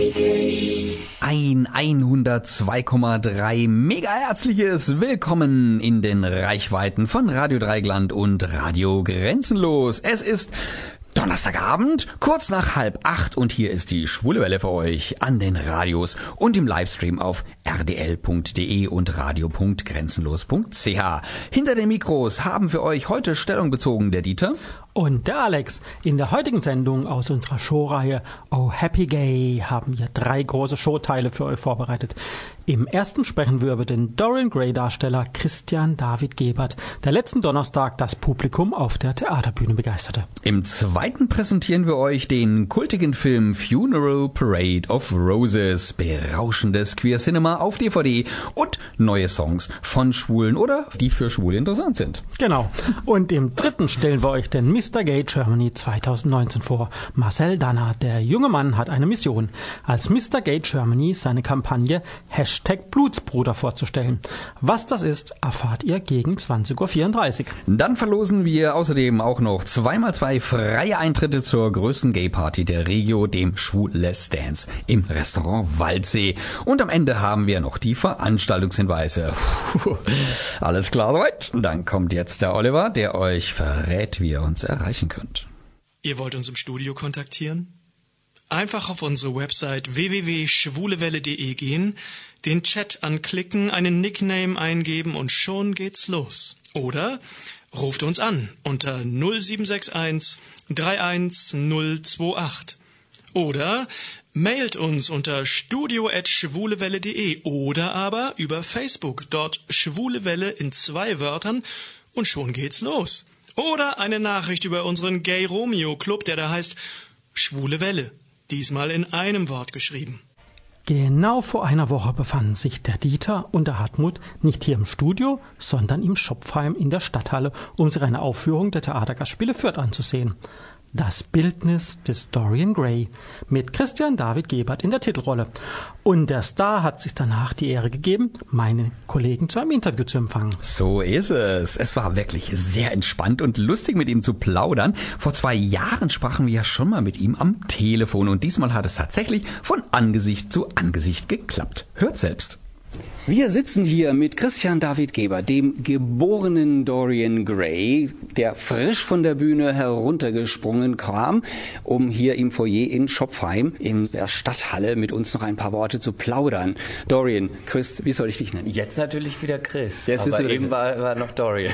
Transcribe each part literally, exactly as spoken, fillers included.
Ein hundertzwei Komma drei mega herzliches Willkommen in den Reichweiten von Radio Dreieckland und Radio Grenzenlos. Es ist Donnerstagabend, kurz nach halb acht und hier ist die Schwule Welle für euch an den Radios und im Livestream auf r d l punkt d e und radio punkt grenzenlos punkt c h. Hinter den Mikros haben für euch heute Stellung bezogen der Dieter und der Alex. In der heutigen Sendung aus unserer Showreihe Oh Happy Gay haben wir drei große Showteile für euch vorbereitet. Im ersten sprechen wir über den Dorian Gray-Darsteller Christian David Gebert, der letzten Donnerstag das Publikum auf der Theaterbühne begeisterte. Im zweiten präsentieren wir euch den kultigen Film Funeral Parade of Roses, berauschendes Queer Cinema auf D V D und neue Songs von Schwulen oder die für Schwule interessant sind. Genau. Und im dritten stellen wir euch den Mister Gay Germany zwanzig neunzehn vor. Marcel Danner, der junge Mann, hat eine Mission, als Mister Gay Germany seine Kampagne Hashtag Blutsbruder vorzustellen. Was das ist, erfahrt ihr gegen zwanzig Uhr vierunddreißig. Dann verlosen wir außerdem auch noch zwei mal zwei freie Eintritte zur größten Gay-Party der Regio, dem Schwul Let's Dance im Restaurant Waldsee. Und am Ende haben wir noch die Veranstaltungshinweise. Puh, alles klar soweit? Dann kommt jetzt der Oliver, der euch verrät, wie ihr uns erreichen könnt. Ihr wollt uns im Studio kontaktieren? Einfach auf unsere Website w w w punkt schwulewelle punkt d e gehen, den Chat anklicken, einen Nickname eingeben und schon geht's los. Oder ruft uns an unter null sieben sechs eins drei eins null zwei acht. Oder mailt uns unter studio at schwulewelle punkt d e oder aber über Facebook, dort Schwulewelle in zwei Wörtern und schon geht's los. Oder eine Nachricht über unseren Gay Romeo Club, der da heißt Schwule Welle. Diesmal in einem Wort geschrieben. Genau vor einer Woche befanden sich der Dieter und der Hartmut nicht hier im Studio, sondern im Schopfheim in der Stadthalle, um sich eine Aufführung der Theatergastspiele Fürth anzusehen. Das Bildnis des Dorian Gray mit Christian David Gebert in der Titelrolle. Und der Star hat sich danach die Ehre gegeben, meine Kollegen zu einem Interview zu empfangen. So ist es. Es war wirklich sehr entspannt und lustig, mit ihm zu plaudern. Vor zwei Jahren sprachen wir ja schon mal mit ihm am Telefon und diesmal hat es tatsächlich von Angesicht zu Angesicht geklappt. Hört selbst. Wir sitzen hier mit Christian David Gebert, dem geborenen Dorian Gray, der frisch von der Bühne heruntergesprungen kam, um hier im Foyer in Schopfheim in der Stadthalle mit uns noch ein paar Worte zu plaudern. Dorian, Chris, wie soll ich dich nennen? Jetzt natürlich wieder Chris, Jetzt aber eben war, war noch Dorian.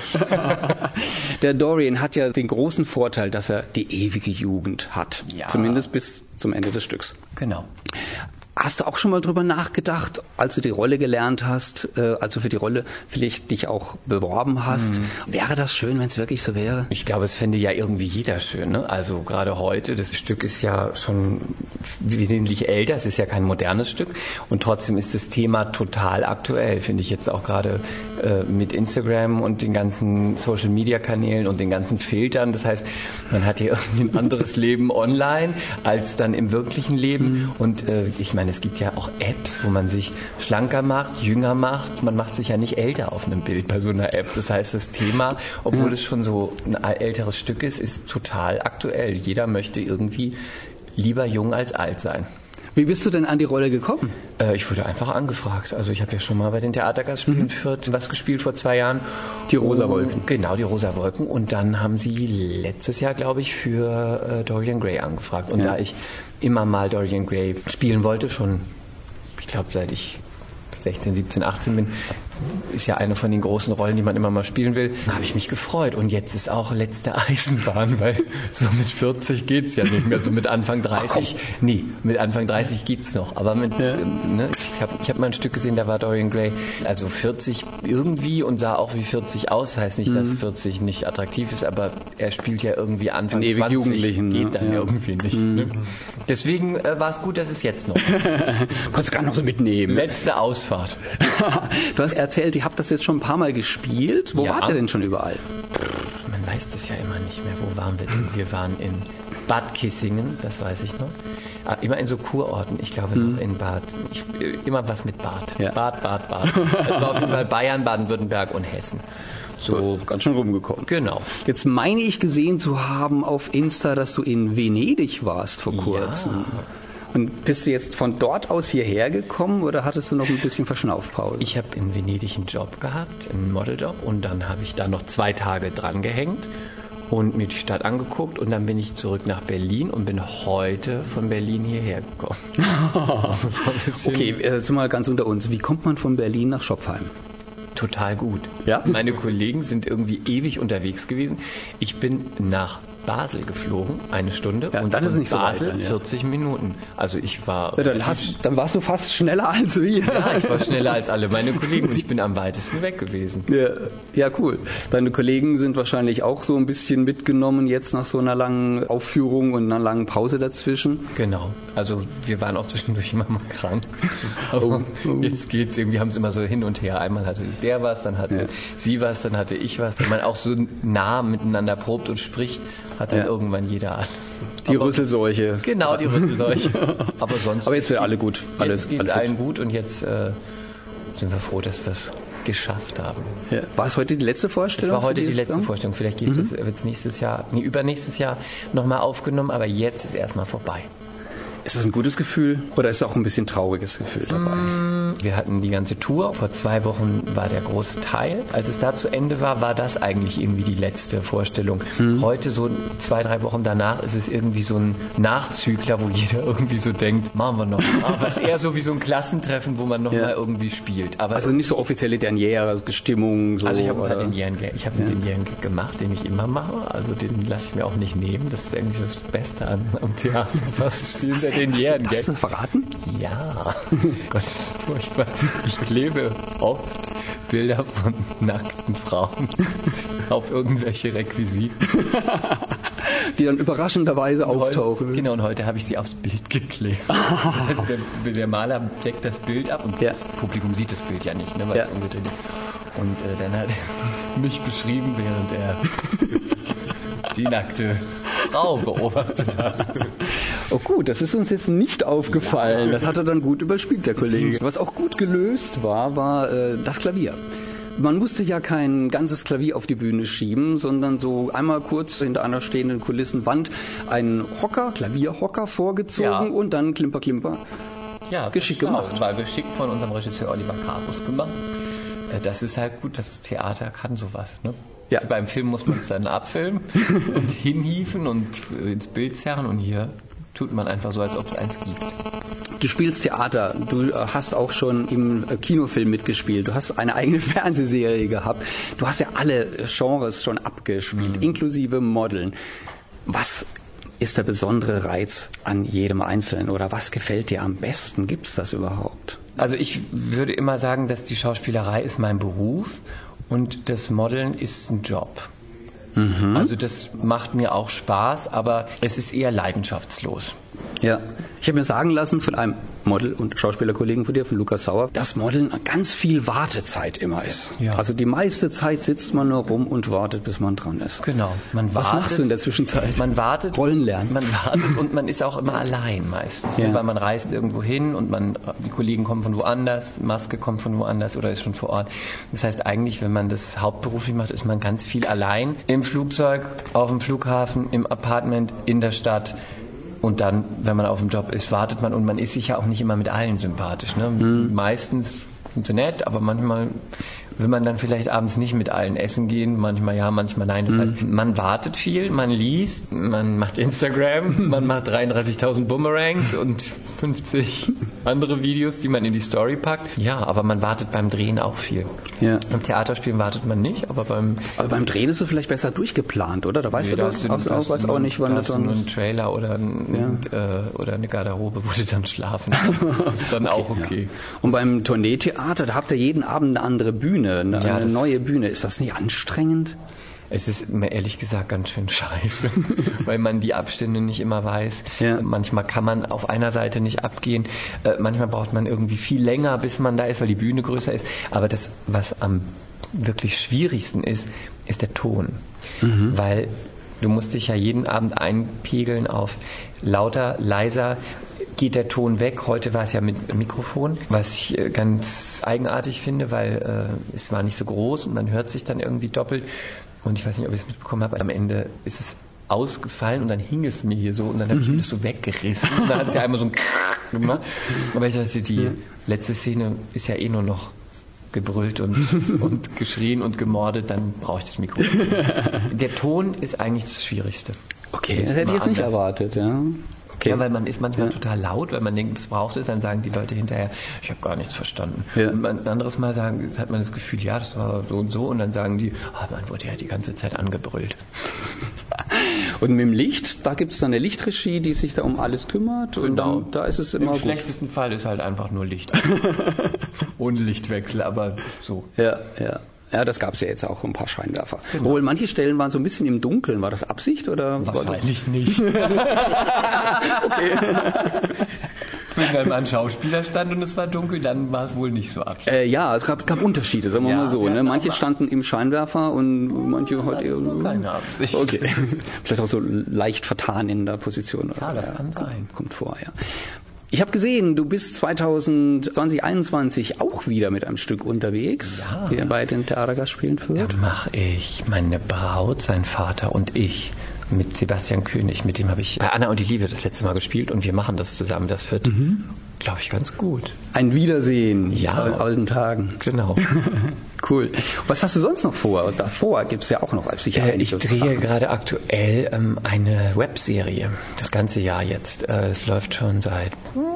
Der Dorian hat ja den großen Vorteil, dass er die ewige Jugend hat, ja. Zumindest bis zum Ende des Stücks. Genau. Hast du auch schon mal drüber nachgedacht, als du die Rolle gelernt hast, äh, als du für die Rolle vielleicht dich auch beworben hast? Mhm. Wäre das schön, wenn es wirklich so wäre? Ich glaube, es fände ja irgendwie jeder schön, ne? Also gerade heute, das Stück ist ja schon wesentlich älter, es ist ja kein modernes Stück und trotzdem ist das Thema total aktuell, finde ich jetzt auch gerade äh, mit Instagram und den ganzen Social-Media-Kanälen und den ganzen Filtern. Das heißt, man hat ja irgendwie ein anderes Leben online als dann im wirklichen Leben mhm. und äh, ich meine, es gibt ja auch Apps, wo man sich schlanker macht, jünger macht. Man macht sich ja nicht älter auf einem Bild bei so einer App. Das heißt, das Thema, obwohl ja. es schon so ein älteres Stück ist, ist total aktuell. Jeder möchte irgendwie lieber jung als alt sein. Wie bist du denn an die Rolle gekommen? Äh, ich wurde einfach angefragt. Also ich habe ja schon mal bei den Theatergastspielen mhm. Fürth was gespielt vor zwei Jahren. Die Rosa Wolken. Oh, genau, die Rosa Wolken. Und dann haben sie letztes Jahr, glaube ich, für äh, Dorian Gray angefragt. Und ja. da ich immer mal Dorian Gray spielen wollte, schon, ich glaube, seit ich sechzehn, siebzehn, achtzehn bin, ist ja eine von den großen Rollen, die man immer mal spielen will. Da habe ich mich gefreut. Und jetzt ist auch letzte Eisenbahn, weil so mit vierzig geht's ja nicht mehr. So mit Anfang dreißig, nee, mit Anfang dreißig geht's noch. Aber mit, ja. ne, ich habe ich hab mal ein Stück gesehen, da war Dorian Gray, also vierzig irgendwie und sah auch wie vierzig aus. Das heißt nicht, mhm. dass vierzig nicht attraktiv ist, aber er spielt ja irgendwie Anfang Ein zwanzig. Jugendlichen, geht ne? dann ja. irgendwie nicht. Mhm. Ne? Deswegen äh, war es gut, dass es jetzt noch ist. Kannst du gar noch so mitnehmen. Letzte Ausfahrt. Du hast erzählt, ihr habt das jetzt schon ein paar Mal gespielt. Wo ja. wart ihr denn schon überall? Man weiß das ja immer nicht mehr. Wo waren wir denn? Wir waren in Bad Kissingen, das weiß ich noch. Ah, immer in so Kurorten. Ich glaube noch in Bad. Ich, immer was mit Bad. Ja. Bad, Bad, Bad. Das war auf jeden Fall Bayern, Baden-Württemberg und Hessen. So, ganz schön rumgekommen. Genau. Jetzt meine ich gesehen zu haben auf Insta, dass du in Venedig warst vor kurzem. Ja. Und bist du jetzt von dort aus hierher gekommen oder hattest du noch ein bisschen Verschnaufpause? Ich habe in Venedig einen Job gehabt, einen Modeljob, und dann habe ich da noch zwei Tage dran gehängt und mir die Stadt angeguckt, und dann bin ich zurück nach Berlin und bin heute von Berlin hierher gekommen. Okay, jetzt mal ganz unter uns. Wie kommt man von Berlin nach Schopfheim? Total gut. Ja? Meine Kollegen sind irgendwie ewig unterwegs gewesen. Ich bin nach Basel geflogen, eine Stunde, Ja, und dann ist es von nicht so Basel weit dann, ja. vierzig Minuten. Also ich war... Ja, dann, hast, dann warst du fast schneller als wir. Ja, ich war schneller als alle meine Kollegen und ich bin am weitesten weg gewesen. Ja, ja, cool. Deine Kollegen sind wahrscheinlich auch so ein bisschen mitgenommen jetzt nach so einer langen Aufführung und einer langen Pause dazwischen. Genau. Also wir waren auch zwischendurch immer mal krank. Aber jetzt geht's irgendwie, haben es immer so hin und her. Einmal hatte der was, dann hatte Ja. sie was, dann hatte ich was. Wenn man auch so nah miteinander probt und spricht, hat dann Ja. irgendwann jeder alles. Die Aber- Rüsselseuche. Genau, die Rüsselseuche. Aber sonst... Aber jetzt wird alle gut. Alles, Jetzt geht's alles allen fit. gut und jetzt äh, sind wir froh, dass wir es geschafft haben. Ja. War es heute die letzte Vorstellung? Das war heute für die dieses letzte Jahr? Vorstellung. Vielleicht wird es wird's nächstes Jahr, nee, übernächstes Jahr nochmal aufgenommen, aber jetzt ist erstmal vorbei. Ist das ein gutes Gefühl oder ist auch ein bisschen trauriges Gefühl dabei? Wir hatten die ganze Tour. Vor zwei Wochen war der große Teil. Als es da zu Ende war, war das eigentlich irgendwie die letzte Vorstellung. Heute, so zwei, drei Wochen danach, ist es irgendwie so ein Nachzügler, wo jeder irgendwie so denkt, machen wir noch. Aber es ist eher so wie so ein Klassentreffen, wo man nochmal Ja. mal irgendwie spielt. Aber Also nicht so offizielle Derniere, Stimmung, so. Also ich habe ein paar oder? Dernieren, ich habe einen Dernieren gemacht, den ich immer mache. Also den lasse ich mir auch nicht nehmen. Das ist eigentlich das Beste an, am Theater. Was spielen der Dernieren, Hast du das verraten? Ja. Gott, furchtbar. Ich klebe oft Bilder von nackten Frauen auf irgendwelche Requisiten. Die dann überraschenderweise auftauchen. Heute, genau, und heute habe ich sie aufs Bild geklebt. Das heißt, der, der Maler deckt das Bild ab und Ja. das Publikum sieht das Bild ja nicht, ne, weil Ja. es umgedreht ist. Und äh, dann hat er mich beschrieben, während er die nackte Frau beobachtet hat. Oh gut, das ist uns jetzt nicht aufgefallen. Das hat er dann gut überspielt, der Kollege. Was auch gut gelöst war, war äh, das Klavier. Man musste ja kein ganzes Klavier auf die Bühne schieben, sondern so einmal kurz hinter einer stehenden Kulissenwand einen Hocker, Klavierhocker vorgezogen Ja. und dann Klimper, Klimper. Ja, das Geschickt war schlau. gemacht. War geschickt von unserem Regisseur Oliver Carus gemacht. Äh, Das ist halt gut, das Theater kann sowas. Ne? Ja. Beim Film muss man es dann abfilmen und hinhieven und äh, ins Bild zerren, und hier tut man einfach so, als ob es eins gibt. Du spielst Theater, du äh, hast auch schon im äh, Kinofilm mitgespielt, du hast eine eigene Fernsehserie gehabt, du hast ja alle Genres schon abgespielt, inklusive Modeln. Was ist der besondere Reiz an jedem Einzelnen oder was gefällt dir am besten? Gibt es das überhaupt? Also ich würde immer sagen, dass die Schauspielerei ist mein Beruf und das Modeln ist ein Job. Also das macht mir auch Spaß, aber es ist eher leidenschaftslos. Ja, ich habe mir sagen lassen von einem Model- und Schauspielerkollegen von dir, von Lukas Sauer, dass Modeln ganz viel Wartezeit immer ist. Ja. Also die meiste Zeit sitzt man nur rum und wartet, bis man dran ist. Genau. Man Was wartet, machst du in der Zwischenzeit? Man wartet. Rollen lernen. Man wartet und man ist auch immer allein meistens. Ja. Ne? Weil man reist irgendwo hin und man, die Kollegen kommen von woanders, Maske kommt von woanders oder ist schon vor Ort. Das heißt eigentlich, wenn man das hauptberuflich macht, ist man ganz viel allein. Im Flugzeug, auf dem Flughafen, im Apartment, in der Stadt. Und dann, wenn man auf dem Job ist, wartet man, und man ist sich ja auch nicht immer mit allen sympathisch. Ne? Mhm. Meistens sind sie nett, aber manchmal will man dann vielleicht abends nicht mit allen essen gehen. Manchmal ja, manchmal nein. Das heißt, man wartet viel, man liest, man macht Instagram, man macht dreiunddreißigtausend Boomerangs und fünfzig andere Videos, die man in die Story packt. Ja, aber man wartet beim Drehen auch viel. Ja. Beim Theaterspielen wartet man nicht, aber beim Aber beim Drehen ist du vielleicht besser durchgeplant, oder? Da weißt Nee, du da das hast du- auch, da auch, hast weiß du auch nur- nicht, wann da das hast du dann nur einen ist. Trailer oder, ein, äh, oder eine Garderobe, wo du dann schlafen kannst. Das ist dann auch okay. Ja. Und beim Tourneetheater, da habt ihr jeden Abend eine andere Bühne, eine, Ja, eine das- neue Bühne. Ist das nicht anstrengend? Es ist mir ehrlich gesagt ganz schön scheiße, weil man die Abstände nicht immer weiß. Ja. Manchmal kann man auf einer Seite nicht abgehen. Äh, manchmal braucht man irgendwie viel länger, bis man da ist, weil die Bühne größer ist. Aber das, was am wirklich schwierigsten ist, ist der Ton. Weil du musst dich ja jeden Abend einpegeln auf lauter, leiser. Geht der Ton weg? Heute war es ja mit Mikrofon, was ich äh, ganz eigenartig finde, weil äh, es war nicht so groß und man hört sich dann irgendwie doppelt. Und ich weiß nicht, ob ihr es mitbekommen habt, am Ende ist es ausgefallen und dann hing es mir hier so und dann habe ich mir das so weggerissen und dann hat es ja einmal so ein gemacht. Aber ich dachte, die letzte Szene ist ja eh nur noch gebrüllt und, und geschrien und gemordet, dann brauche ich das Mikro. Der Ton ist eigentlich das Schwierigste. Okay, das hätte ich jetzt nicht erwartet, ja. Okay. Ja, weil man ist manchmal ja. total laut, weil man denkt, was braucht es, dann sagen die Leute hinterher, ich habe gar nichts verstanden. Ja. Und ein anderes Mal sagen, hat man das Gefühl, ja, das war so und so und dann sagen die, oh, man wurde ja die ganze Zeit angebrüllt. Und mit dem Licht, da gibt es dann eine Lichtregie, die sich da um alles kümmert. Und Genau. dann, da ist es immer Im gut. schlechtesten Fall ist halt einfach nur Licht. Ohne Lichtwechsel, aber so. Ja, ja. Ja, das gab es ja jetzt auch, ein paar Scheinwerfer. Genau. Obwohl manche Stellen waren so ein bisschen im Dunkeln. War das Absicht oder? Wahrscheinlich nicht. Okay. Wenn da mal ein Schauspieler stand und es war dunkel, dann war es wohl nicht so absichtlich. Äh, ja, es gab, es gab Unterschiede, sagen wir Ja, mal so. ja, ne? Manche aber- standen im Scheinwerfer und manche halt eher. Keine Absicht. Okay. Vielleicht auch so leicht vertan in der Position. Oder? Ja, das kann sein. Kommt vor, ja. Ich habe gesehen, du bist zwanzig einundzwanzig auch wieder mit einem Stück unterwegs, Ja. hier bei den Theatergastspielen Da Fürth. mache ich meine Braut, sein Vater und ich mit Sebastian König. Mit dem habe ich bei Anna und die Liebe das letzte Mal gespielt und wir machen das zusammen. Das wird, Mhm. glaube ich, ganz gut. Ein Wiedersehen Ja. in alten Tagen. Genau. Cool. Was hast du sonst noch vor? Davor gibt es ja auch noch als sicher Äh, einige ich drehe Sachen. gerade aktuell ähm, eine Webserie. Das ganze Jahr jetzt. Äh, das läuft schon seit,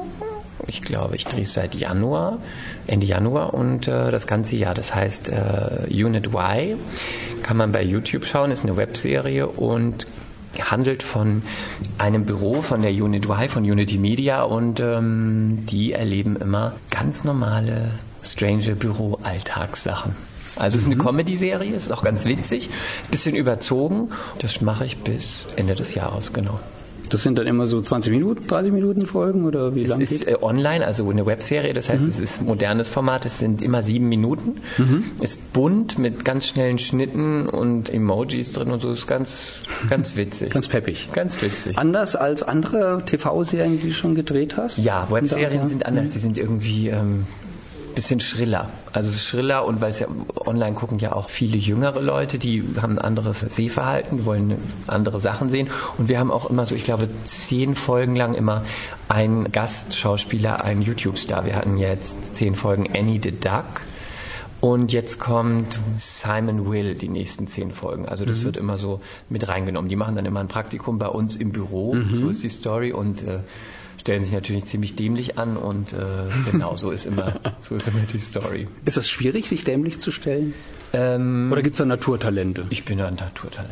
ich glaube, ich drehe es seit Januar, Ende Januar und äh, das ganze Jahr. Das heißt äh, Unit Y. Kann man bei YouTube schauen. Ist eine Webserie und handelt von einem Büro von der Unit Y, von Unity Media und ähm, die erleben immer ganz normale, strange Büro-Alltagssachen. Also es ist eine Comedy-Serie, ist auch ganz witzig, bisschen überzogen. Das mache ich bis Ende des Jahres, genau. Das sind dann immer so zwanzig Minuten, dreißig Minuten Folgen oder wie Es lange ist geht? äh, online, also eine Webserie, das heißt, es ist ein modernes Format, es sind immer sieben Minuten. Es ist bunt mit ganz schnellen Schnitten und Emojis drin und so, ist ganz, ganz witzig. Ganz peppig. Ganz witzig. Anders als andere T V-Serien, die du schon gedreht hast? Ja, Webserien Ja. sind anders, die sind irgendwie ähm, bisschen schriller. Also es ist schriller und weil es ja online gucken ja auch viele jüngere Leute, die haben ein anderes Sehverhalten, die wollen andere Sachen sehen und wir haben auch immer so, ich glaube, zehn Folgen lang immer einen Gastschauspieler, einen YouTube-Star. Wir hatten jetzt zehn Folgen Annie the Duck und jetzt kommt Simon Will, die nächsten zehn Folgen. Also das mhm. wird immer so mit reingenommen. Die machen dann immer ein Praktikum bei uns im Büro, mhm. so ist die Story und äh, stellen sich natürlich ziemlich dämlich an und äh, genau, so ist immer so ist immer die Story. Ist das schwierig, sich dämlich zu stellen? Ähm, Oder gibt es da Naturtalente? Ich bin ein Naturtalent.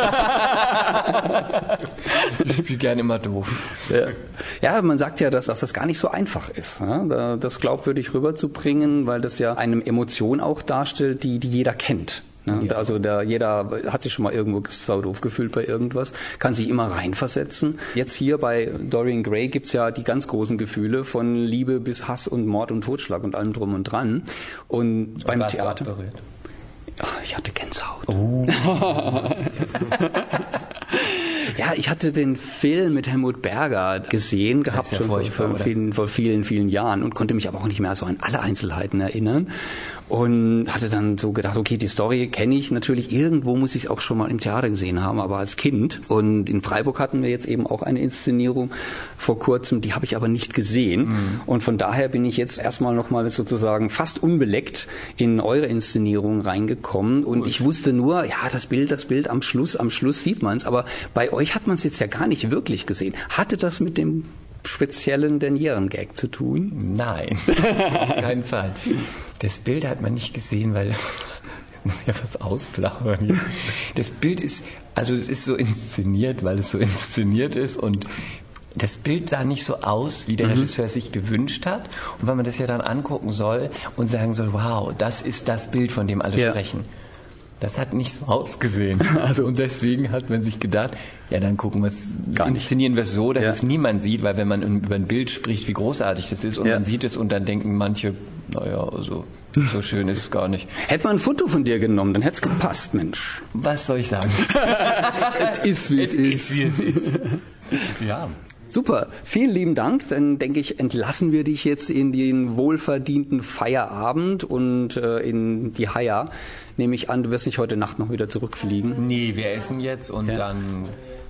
Ich spiele gerne immer doof. Ja. ja, man sagt ja, dass, dass das gar nicht so einfach ist, ne? das glaubwürdig rüberzubringen, weil das ja eine Emotion auch darstellt, die, die jeder kennt. Ja. Also der, jeder hat sich schon mal irgendwo saudoof gefühlt bei irgendwas, kann sich immer reinversetzen. Jetzt hier bei Dorian Gray gibt's ja die ganz großen Gefühle von Liebe bis Hass und Mord und Totschlag und allem drum und dran. Und, und beim Theater... berührt? Ach, ich hatte Gänsehaut. Oh. Ja, ich hatte den Film mit Helmut Berger gesehen gehabt, ja schon vor, vor, vielen, vor vielen, vielen Jahren und konnte mich aber auch nicht mehr so an alle Einzelheiten erinnern. Und hatte dann so gedacht, okay, die Story kenne ich natürlich, irgendwo muss ich es auch schon mal im Theater gesehen haben, aber als Kind. Und in Freiburg hatten wir jetzt eben auch eine Inszenierung vor kurzem, die habe ich aber nicht gesehen. Mhm. Und von daher bin ich jetzt erstmal nochmal sozusagen fast unbeleckt in eure Inszenierung reingekommen. Und cool. Ich wusste nur, ja, das Bild, das Bild am Schluss, am Schluss sieht man es, aber bei euch hat man es jetzt ja gar nicht wirklich gesehen. Hatte das mit dem speziellen Denieren-Gag zu tun? Nein, auf keinen Fall. Das Bild hat man nicht gesehen, weil ich muss ja was ausplaudern. Das Bild ist, also es ist so inszeniert, weil es so inszeniert ist und das Bild sah nicht so aus, wie der mhm. Regisseur es sich gewünscht hat. Und wenn man das ja dann angucken soll und sagen soll, wow, das ist das Bild, von dem alle ja. sprechen. Das hat nicht so ausgesehen. Also und deswegen hat man sich gedacht, ja, dann gucken wir es, inszenieren wir es so, dass ja. es niemand sieht, weil wenn man über ein Bild spricht, wie großartig das ist und ja. man sieht es und dann denken manche, naja, also so schön ist es gar nicht. Hätte man ein Foto von dir genommen, dann hätte es gepasst, Mensch. Was soll ich sagen? Es ist, wie es, es ist. Wie es ist. Ja. Super, vielen lieben Dank. Dann denke ich, entlassen wir dich jetzt in den wohlverdienten Feierabend und äh, in die Haia. Nehme ich an, du wirst nicht heute Nacht noch wieder zurückfliegen. Nee, wir essen jetzt und ja. dann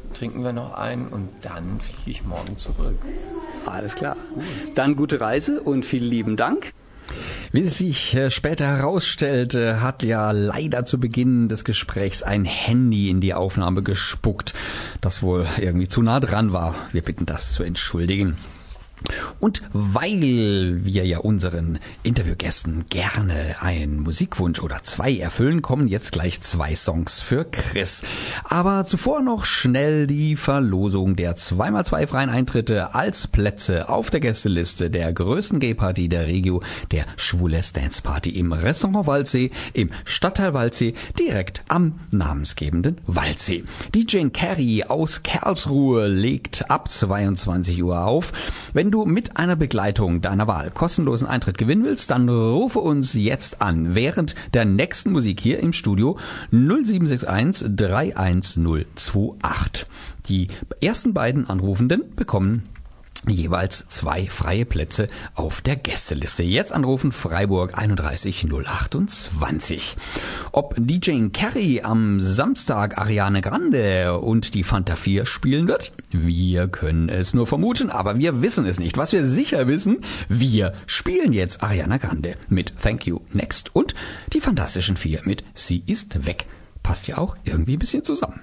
trinken wir noch einen und dann fliege ich morgen zurück. Alles klar. Dann gute Reise und vielen lieben Dank. Wie es sich später herausstellte, hat ja leider zu Beginn des Gesprächs ein Handy in die Aufnahme gespuckt, das wohl irgendwie zu nah dran war. Wir bitten das zu entschuldigen. Und weil wir ja unseren Interviewgästen gerne einen Musikwunsch oder zwei erfüllen, kommen jetzt gleich zwei Songs für Chris. Aber zuvor noch schnell die Verlosung der zwei mal zwei freien Eintritte als Plätze auf der Gästeliste der größten Gay-Party der Regio, der Schwules Dance Party im Restaurant Waldsee, im Stadtteil Waldsee, direkt am namensgebenden Waldsee. D J Carey aus Karlsruhe legt ab zweiundzwanzig Uhr auf. Wenn du mit einer Begleitung deiner Wahl kostenlosen Eintritt gewinnen willst, dann rufe uns jetzt an während der nächsten Musik hier im Studio null sieben sechs eins drei eins null zwei acht. Die ersten beiden Anrufenden bekommen jeweils zwei freie Plätze auf der Gästeliste. Jetzt anrufen Freiburg einunddreißig null achtundzwanzig. Ob D J Carey am Samstag Ariana Grande und die Fanta vier spielen wird? Wir können es nur vermuten, aber wir wissen es nicht. Was wir sicher wissen, wir spielen jetzt Ariana Grande mit Thank You Next und die Fantastischen Vier mit Sie ist weg. Passt ja auch irgendwie ein bisschen zusammen.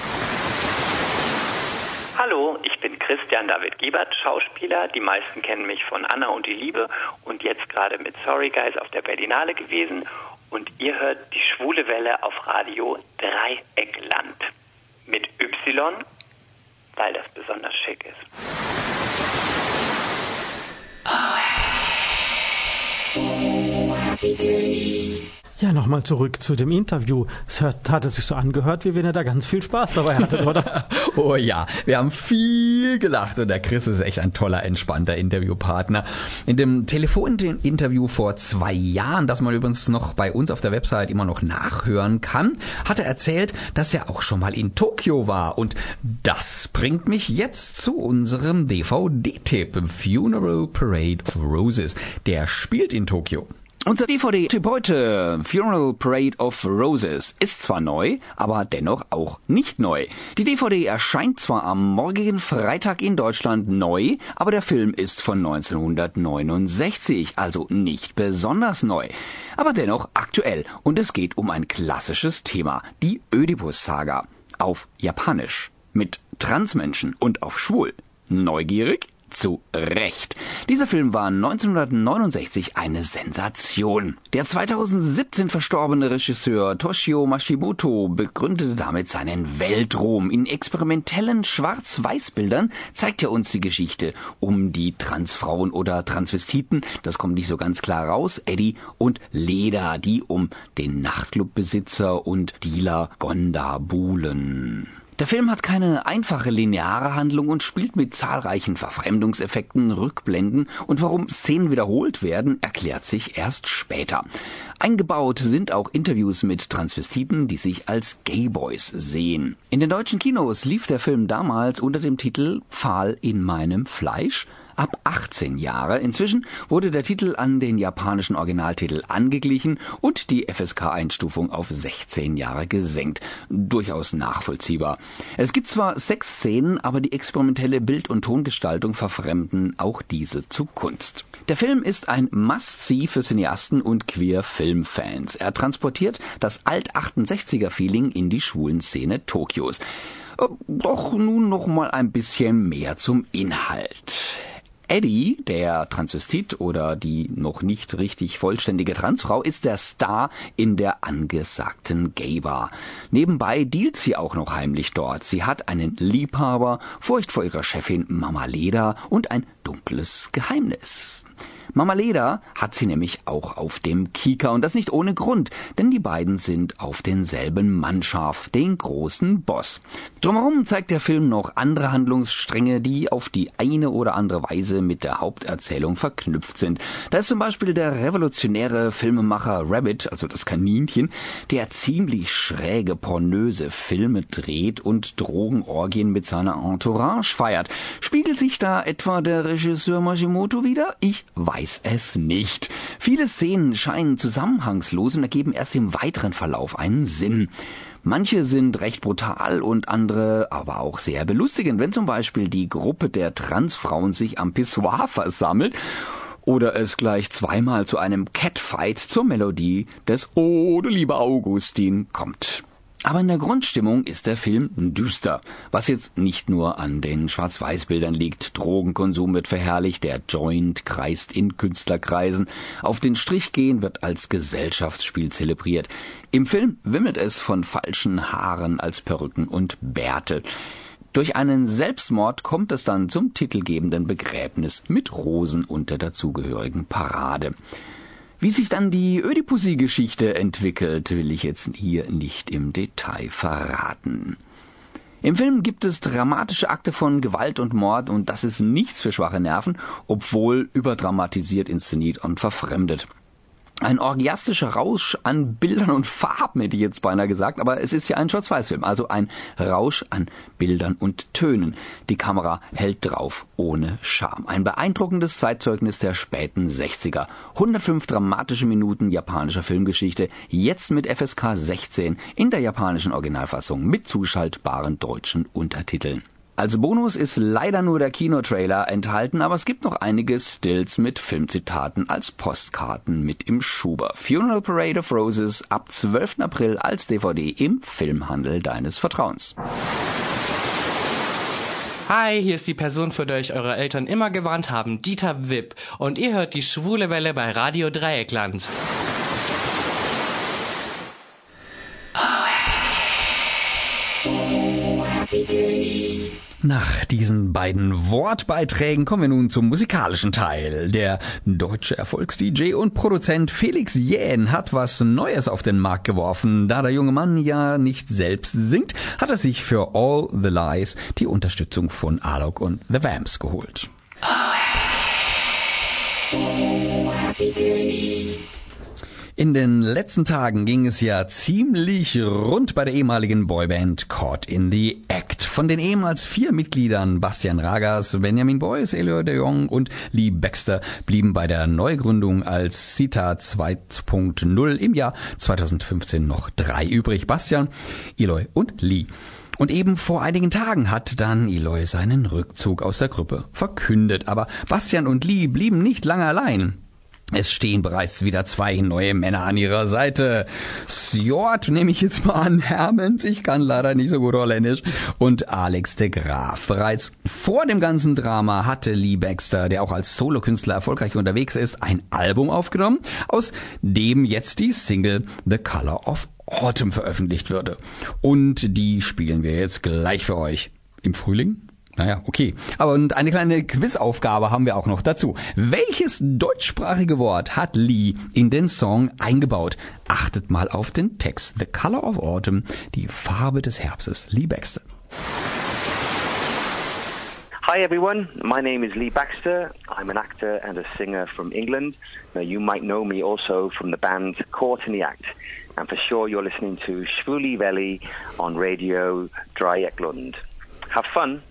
Hallo, ich bin Christian David Giebert, Schauspieler. Die meisten kennen mich von Anna und die Liebe und jetzt gerade mit Sorry Guys auf der Berlinale gewesen. Und ihr hört die Schwule Welle auf Radio Dreieckland. Mit Y, weil das besonders schick ist. Oh, happy day. Ja, nochmal zurück zu dem Interview. Es hat, hat es sich so angehört, wie wenn ihr da ganz viel Spaß dabei hattet, oder? Oh ja, wir haben viel gelacht und der Chris ist echt ein toller, entspannter Interviewpartner. In dem Telefoninterview vor zwei Jahren, das man übrigens noch bei uns auf der Website immer noch nachhören kann, hat er erzählt, dass er auch schon mal in Tokio war. Und das bringt mich jetzt zu unserem D V D-Tipp, Funeral Parade of Roses. Der spielt in Tokio. Unser D V D-Tipp heute, Funeral Parade of Roses, ist zwar neu, aber dennoch auch nicht neu. Die D V D erscheint zwar am morgigen Freitag in Deutschland neu, aber der Film ist von neunzehnhundertneunundsechzig, also nicht besonders neu, aber dennoch aktuell. Und es geht um ein klassisches Thema, die Ödipus-Saga, auf Japanisch, mit Transmenschen und auf schwul. Neugierig? Zu Recht. Dieser Film war neunzehnhundertneunundsechzig eine Sensation. Der zweitausendsiebzehn verstorbene Regisseur Toshio Mashimoto begründete damit seinen Weltruhm. In experimentellen Schwarz-Weiß-Bildern zeigt er uns die Geschichte um die Transfrauen oder Transvestiten, das kommt nicht so ganz klar raus, Eddie und Leda, die um den Nachtclubbesitzer und Dealer Gonda buhlen. Der Film hat keine einfache lineare Handlung und spielt mit zahlreichen Verfremdungseffekten, Rückblenden und warum Szenen wiederholt werden, erklärt sich erst später. Eingebaut sind auch Interviews mit Transvestiten, die sich als Gayboys sehen. In den deutschen Kinos lief der Film damals unter dem Titel Pfahl in meinem Fleisch. Ab achtzehn Jahre. Inzwischen wurde der Titel an den japanischen Originaltitel angeglichen und die F S K-Einstufung auf sechzehn Jahre gesenkt. Durchaus nachvollziehbar. Es gibt zwar sechs Szenen, aber die experimentelle Bild- und Tongestaltung verfremden auch diese zu Kunst. Der Film ist ein Must-See für Cineasten und Queer-Filmfans. Er transportiert das Alt-achtundsechziger-Feeling in die schwulen Szene Tokios. Doch nun noch mal ein bisschen mehr zum Inhalt. Eddie, der Transvestit oder die noch nicht richtig vollständige Transfrau, ist der Star in der angesagten Gaybar. Nebenbei dealt sie auch noch heimlich dort. Sie hat einen Liebhaber, Furcht vor ihrer Chefin Mama Leda und ein dunkles Geheimnis. Mama Leda hat sie nämlich auch auf dem Kieker und das nicht ohne Grund, denn die beiden sind auf denselben Mann scharf, den großen Boss. Drumherum zeigt der Film noch andere Handlungsstränge, die auf die eine oder andere Weise mit der Haupterzählung verknüpft sind. Da ist zum Beispiel der revolutionäre Filmemacher Rabbit, also das Kaninchen, der ziemlich schräge, pornöse Filme dreht und Drogenorgien mit seiner Entourage feiert. Spiegelt sich da etwa der Regisseur Mashimoto wieder? Ich weiß es nicht. Viele Szenen scheinen zusammenhangslos und ergeben erst im weiteren Verlauf einen Sinn. Manche sind recht brutal und andere aber auch sehr belustigend, wenn zum Beispiel die Gruppe der Transfrauen sich am Pissoir versammelt oder es gleich zweimal zu einem Catfight zur Melodie des Oh, du lieber Augustin kommt. Aber in der Grundstimmung ist der Film düster, was jetzt nicht nur an den Schwarz-Weiß-Bildern liegt. Drogenkonsum wird verherrlicht, der Joint kreist in Künstlerkreisen, auf den Strich gehen wird als Gesellschaftsspiel zelebriert. Im Film wimmelt es von falschen Haaren als Perücken und Bärte. Durch einen Selbstmord kommt es dann zum titelgebenden Begräbnis mit Rosen und der dazugehörigen Parade. Wie sich dann die Ödipussy-Geschichte entwickelt, will ich jetzt hier nicht im Detail verraten. Im Film gibt es dramatische Akte von Gewalt und Mord und das ist nichts für schwache Nerven, obwohl überdramatisiert inszeniert und verfremdet. Ein orgiastischer Rausch an Bildern und Farben, hätte ich jetzt beinahe gesagt, aber es ist ja ein Schwarz-Weiß-Film, also ein Rausch an Bildern und Tönen. Die Kamera hält drauf, ohne Scham. Ein beeindruckendes Zeitzeugnis der späten sechziger. hundertfünf dramatische Minuten japanischer Filmgeschichte, jetzt mit F S K sechzehn in der japanischen Originalfassung mit zuschaltbaren deutschen Untertiteln. Als Bonus ist leider nur der Kinotrailer enthalten, aber es gibt noch einige Stills mit Filmzitaten als Postkarten mit im Schuber. Funeral Parade of Roses ab zwölften April als D V D im Filmhandel deines Vertrauens. Hi, hier ist die Person, für die euch eure Eltern immer gewarnt haben, Dieter Wipp. Und ihr hört die Schwule Welle bei Radio Dreieckland. Nach diesen beiden Wortbeiträgen kommen wir nun zum musikalischen Teil. Der deutsche Erfolgs-D J und Produzent Felix Jähn hat was Neues auf den Markt geworfen. Da der junge Mann ja nicht selbst singt, hat er sich für All the Lies die Unterstützung von Alok und The Vamps geholt. In den letzten Tagen ging es ja ziemlich rund bei der ehemaligen Boyband Caught in the Act. Von den ehemals vier Mitgliedern Bastian Ragas, Benjamin Boyce, Eloy de Jong und Lee Baxter blieben bei der Neugründung als Sita zwei Punkt null im Jahr zweitausendfünfzehn noch drei übrig. Bastian, Eloy und Lee. Und eben vor einigen Tagen hat dann Eloy seinen Rückzug aus der Gruppe verkündet. Aber Bastian und Lee blieben nicht lange allein. Es stehen bereits wieder zwei neue Männer an ihrer Seite. Sjord nehme ich jetzt mal an, Hermens, ich kann leider nicht so gut Holländisch, und Alex de Graaf. Bereits vor dem ganzen Drama hatte Lee Baxter, der auch als Solokünstler erfolgreich unterwegs ist, ein Album aufgenommen, aus dem jetzt die Single The Color of Autumn veröffentlicht würde. Und die spielen wir jetzt gleich für euch. Im Frühling? Naja, okay. Aber und eine kleine Quizaufgabe haben wir auch noch dazu. Welches deutschsprachige Wort hat Lee in den Song eingebaut? Achtet mal auf den Text. The Color of Autumn, die Farbe des Herbstes. Lee Baxter. Hi everyone, my name is Lee Baxter. I'm an actor and a singer from England. Now you might know me also from the band Caught in the Act. And for sure you're listening to Schwule Welle on Radio Dreieckland. Have fun!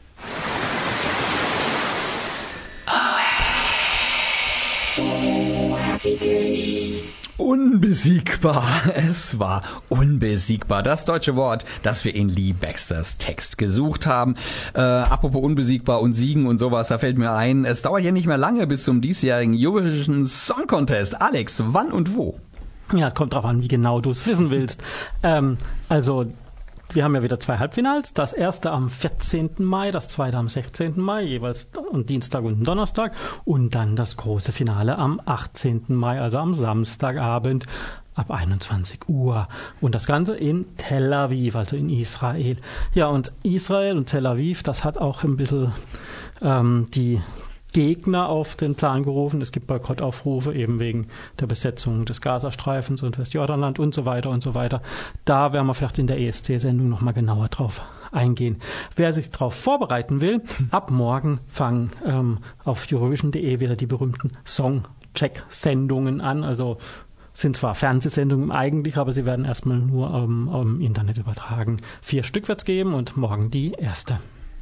Unbesiegbar. Es war unbesiegbar. Das deutsche Wort, das wir in Lee Baxters Text gesucht haben. Äh, apropos unbesiegbar und Siegen und sowas, da fällt mir ein, es dauert ja nicht mehr lange bis zum diesjährigen Eurovision Song Contest. Alex, wann und wo? Ja, es kommt drauf an, wie genau du es wissen willst. Ähm, also... Wir haben ja wieder zwei Halbfinals. Das erste am vierzehnten Mai, das zweite am sechzehnten Mai, jeweils am Dienstag und Donnerstag. Und dann das große Finale am achtzehnten Mai, also am Samstagabend ab einundzwanzig Uhr. Und das Ganze in Tel Aviv, also in Israel. Ja, und Israel und Tel Aviv, das hat auch ein bisschen ähm, die Gegner auf den Plan gerufen. Es gibt Boykottaufrufe eben wegen der Besetzung des Gazastreifens und Westjordanland und so weiter und so weiter. Da werden wir vielleicht in der E S C-Sendung nochmal genauer drauf eingehen. Wer sich darauf vorbereiten will, ab morgen fangen ähm, auf Eurovision punkt de wieder die berühmten Songcheck-Sendungen an. Also sind zwar Fernsehsendungen eigentlich, aber sie werden erstmal nur ähm, im Internet übertragen. Vier Stück wird es geben und morgen die erste.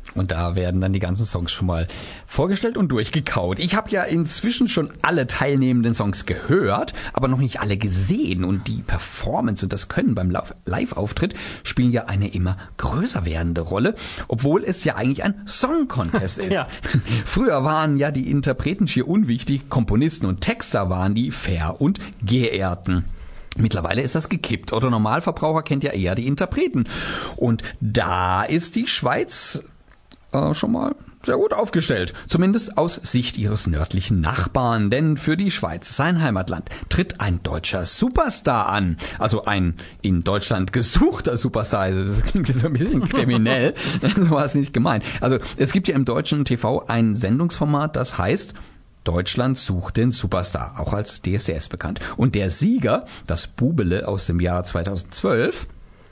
Und da werden dann die ganzen Songs schon mal vorgestellt und durchgekaut. Ich habe ja inzwischen schon alle teilnehmenden Songs gehört, aber noch nicht alle gesehen. Und die Performance und das Können beim Live-Auftritt spielen ja eine immer größer werdende Rolle, obwohl es ja eigentlich ein Song-Contest ist. Ja. Früher waren ja die Interpreten schier unwichtig, Komponisten und Texter waren die fair und geehrten. Mittlerweile ist das gekippt. Otto Normalverbraucher kennt ja eher die Interpreten. Und da ist die Schweiz Äh, schon mal sehr gut aufgestellt. Zumindest aus Sicht ihres nördlichen Nachbarn. Denn für die Schweiz, sein Heimatland, tritt ein deutscher Superstar an. Also ein in Deutschland gesuchter Superstar. Also das klingt jetzt ein bisschen kriminell. So war es nicht gemeint. Also es gibt ja im deutschen T V ein Sendungsformat, das heißt Deutschland sucht den Superstar, auch als D S D S bekannt. Und der Sieger, das Bubele aus dem Jahr zweitausendzwölf,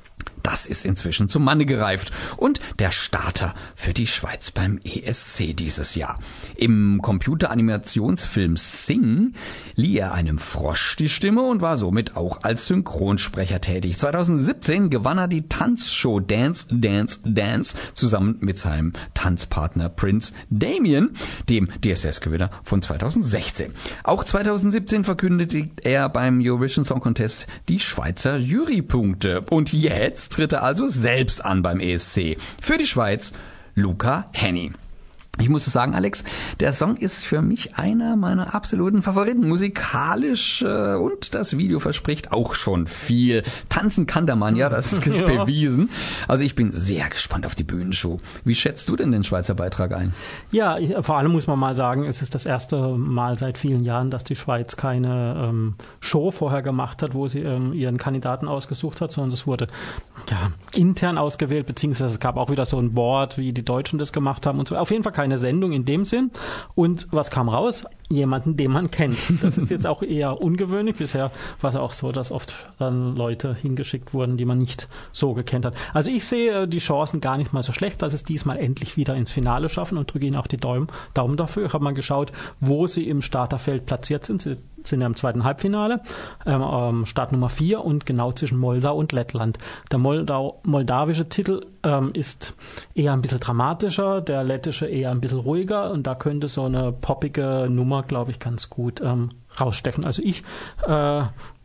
das ist inzwischen zum Manne gereift und der Starter für die Schweiz beim E S C dieses Jahr. Im Computeranimationsfilm Sing lieh er einem Frosch die Stimme und war somit auch als Synchronsprecher tätig. zweitausendsiebzehn gewann er die Tanzshow Dance, Dance, Dance zusammen mit seinem Tanzpartner Prince Damien, dem D S S-Gewinner von zweitausendsechzehn. Auch zweitausendsiebzehn verkündete er beim Eurovision Song Contest die Schweizer Jurypunkte. Und jetzt tritt er also selbst an beim E S C. Für die Schweiz Luca Hänni. Ich muss sagen, Alex, der Song ist für mich einer meiner absoluten Favoriten. Musikalisch äh, und das Video verspricht auch schon viel. Tanzen kann der Mann, ja, das ist ja bewiesen. Also ich bin sehr gespannt auf die Bühnenshow. Wie schätzt du denn den Schweizer Beitrag ein? Ja, vor allem muss man mal sagen, es ist das erste Mal seit vielen Jahren, dass die Schweiz keine ähm, Show vorher gemacht hat, wo sie ähm, ihren Kandidaten ausgesucht hat, sondern es wurde ja intern ausgewählt, beziehungsweise es gab auch wieder so ein Board, wie die Deutschen das gemacht haben und so. Auf jeden Fall keine eine Sendung in dem Sinn. Und was kam raus? Jemanden, den man kennt. Das ist jetzt auch eher ungewöhnlich. Bisher war es auch so, dass oft dann Leute hingeschickt wurden, die man nicht so gekannt hat. Also ich sehe die Chancen gar nicht mal so schlecht, dass es diesmal endlich wieder ins Finale schaffen und drücke ihnen auch die Daumen, Daumen dafür. Ich habe mal geschaut, wo sie im Starterfeld platziert sind. Sie sind ja im zweiten Halbfinale, ähm, Start Nummer vier und genau zwischen Moldau und Lettland. Der Moldau, moldawische Titel ähm, ist eher ein bisschen dramatischer, der lettische eher ein bisschen ruhiger und da könnte so eine poppige Nummer, glaube ich, ganz gut ähm, rausstechen. Also ich äh,